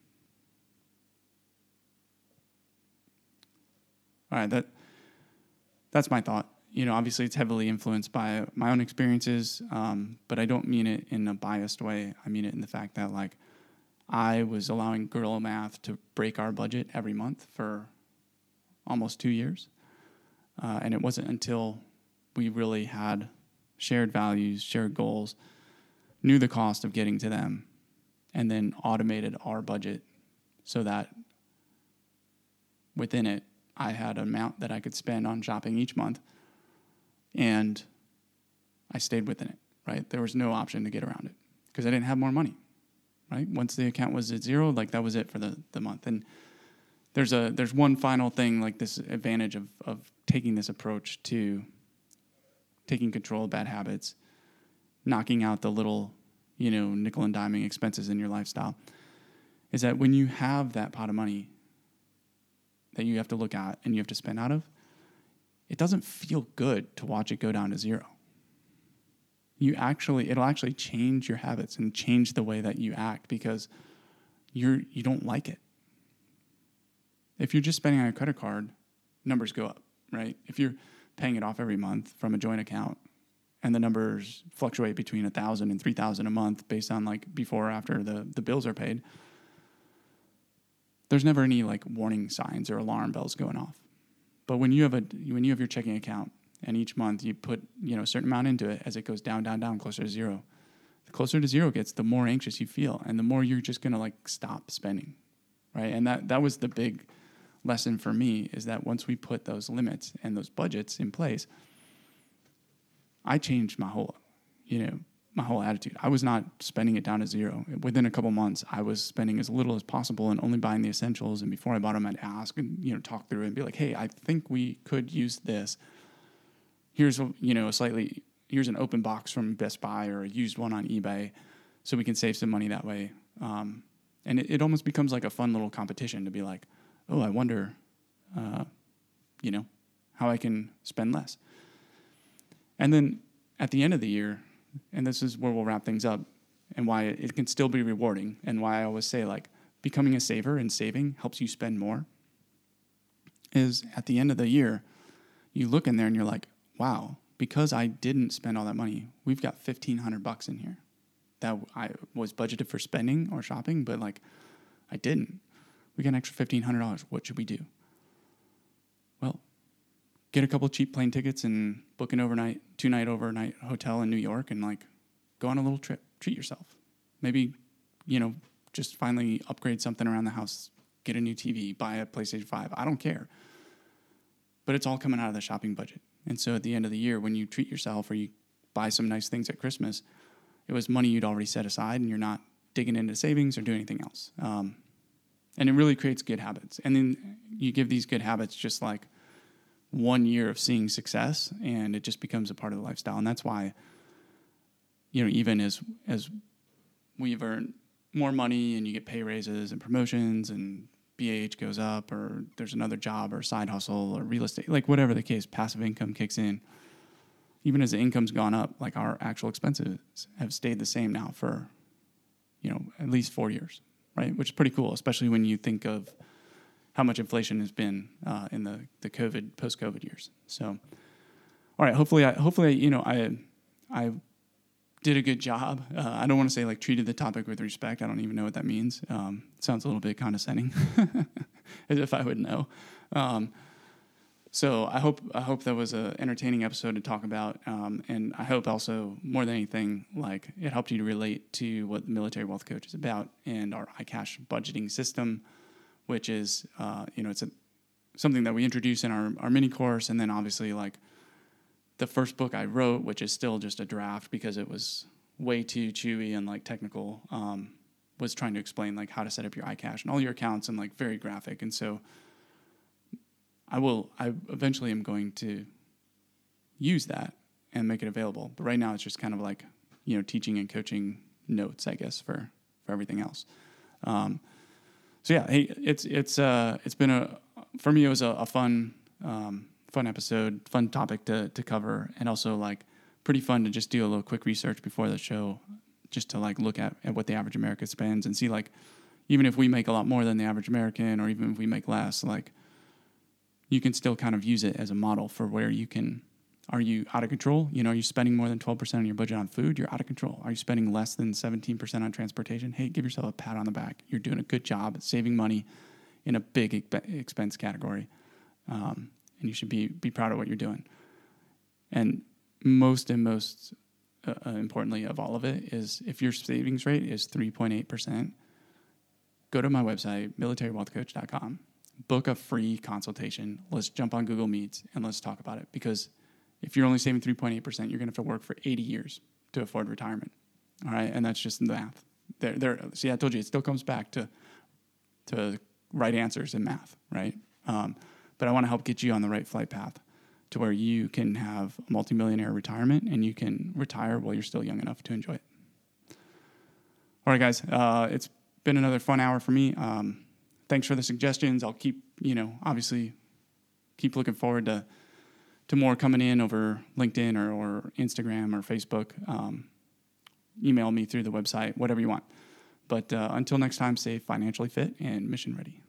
All right, that that's my thought. You know, obviously it's heavily influenced by my own experiences, um, but I don't mean it in a biased way. I mean it in the fact that, like, I was allowing girl math to break our budget every month for almost two years. Uh, and it wasn't until we really had shared values, shared goals, knew the cost of getting to them, and then automated our budget so that within it, I had an amount that I could spend on shopping each month, and I stayed within it, right? There was no option to get around it because I didn't have more money. Right? Once the account was at zero, like that was it for the, the month. And there's a there's one final thing, like this advantage of, of taking this approach to taking control of bad habits, knocking out the little, you know, nickel and diming expenses in your lifestyle, is that when you have that pot of money that you have to look at and you have to spend out of, it doesn't feel good to watch it go down to zero. You actually, it'll actually change your habits and change the way that you act because you're, you don't like it. If you're just spending on a credit card, numbers go up, right? If you're paying it off every month from a joint account and the numbers fluctuate between one thousand and three thousand a month based on like before or after the, the bills are paid, there's never any like warning signs or alarm bells going off. But when you have a when you have your checking account and each month you put, you know, a certain amount into it, as it goes down, down, down, closer to zero, the closer to zero gets, the more anxious you feel, and the more you're just gonna like stop spending, right? And that that was the big lesson for me, is that once we put those limits and those budgets in place, I changed my whole, you know, my whole attitude. I was not spending it down to zero. Within a couple months, I was spending as little as possible and only buying the essentials. And before I bought them, I'd ask and, you know, talk through it and be like, hey, I think we could use this. Here's, a, you know, a slightly, here's an open box from Best Buy or a used one on eBay, so we can save some money that way. Um, and it, it almost becomes like a fun little competition to be like, oh, I wonder, uh, you know, how I can spend less. And then at the end of the year, and this is where we'll wrap things up, and why it can still be rewarding, and why I always say, like, becoming a saver and saving helps you spend more, is at the end of the year, you look in there and you're like, wow, because I didn't spend all that money, we've got fifteen hundred bucks in here that I was budgeted for spending or shopping, but, like, I didn't. We got an extra fifteen hundred dollars. What should we do? Well, get a couple cheap plane tickets and book an overnight, two-night overnight hotel in New York and, like, go on a little trip. Treat yourself. Maybe, you know, just finally upgrade something around the house, get a new T V, buy a PlayStation five. I don't care. But it's all coming out of the shopping budget. And so at the end of the year, when you treat yourself or you buy some nice things at Christmas, it was money you'd already set aside, and you're not digging into savings or doing anything else. Um, and it really creates good habits. And then you give these good habits just like one year of seeing success, and it just becomes a part of the lifestyle. And that's why, you know, even as as we've earned more money and you get pay raises and promotions and B A H goes up, or there's another job or side hustle or real estate, like whatever the case, passive income kicks in. Even as the income's gone up, like our actual expenses have stayed the same now for, you know, at least four years, right? Which is pretty cool, especially when you think of how much inflation has been uh, in the, the COVID, post-COVID years. So, all right, hopefully, I, hopefully, you know, I, I did a good job. Uh, I don't want to say like treated the topic with respect. I don't even know what that means. Um, it sounds a little bit condescending, as if I would know. Um, so I hope I hope that was an entertaining episode to talk about, um, and I hope also more than anything, like it helped you to relate to what the Military Wealth Coach is about and our iCash budgeting system, which is, uh, you know, it's a, something that we introduce in our, our mini course. And then obviously like the first book I wrote, which is still just a draft because it was way too chewy and like technical, um, was trying to explain like how to set up your iCash and all your accounts and like very graphic. And so I will, I eventually am going to use that and make it available. But right now it's just kind of like, you know, teaching and coaching notes, I guess, for, for everything else. Um, So yeah, hey, it's it's uh it's been a for me it was a, a fun um, fun episode, fun topic to to cover, and also like pretty fun to just do a little quick research before the show, just to like look at, at what the average American spends and see like even if we make a lot more than the average American, or even if we make less, like you can still kind of use it as a model for where you can. Are you out of control? You know, are you spending more than twelve percent of your budget on food? You're out of control. Are you spending less than seventeen percent on transportation? Hey, give yourself a pat on the back. You're doing a good job at saving money in a big expense category. Um, and you should be, be proud of what you're doing. And most and most uh, importantly of all of it is if your savings rate is three point eight percent, go to my website, military wealth coach dot com, book a free consultation. Let's jump on Google Meets and let's talk about it, because if you're only saving three point eight percent, you're going to have to work for eighty years to afford retirement. All right. And that's just the math. There, there, see, I told you, it still comes back to, to right answers in math. Right. Um, but I want to help get you on the right flight path to where you can have a multimillionaire retirement and you can retire while you're still young enough to enjoy it. All right, guys. Uh, it's been another fun hour for me. Um, thanks for the suggestions. I'll keep, you know, obviously keep looking forward to, to more coming in over LinkedIn or, or Instagram or Facebook. Um, email me through the website, whatever you want. But uh, until next time, stay financially fit and mission ready.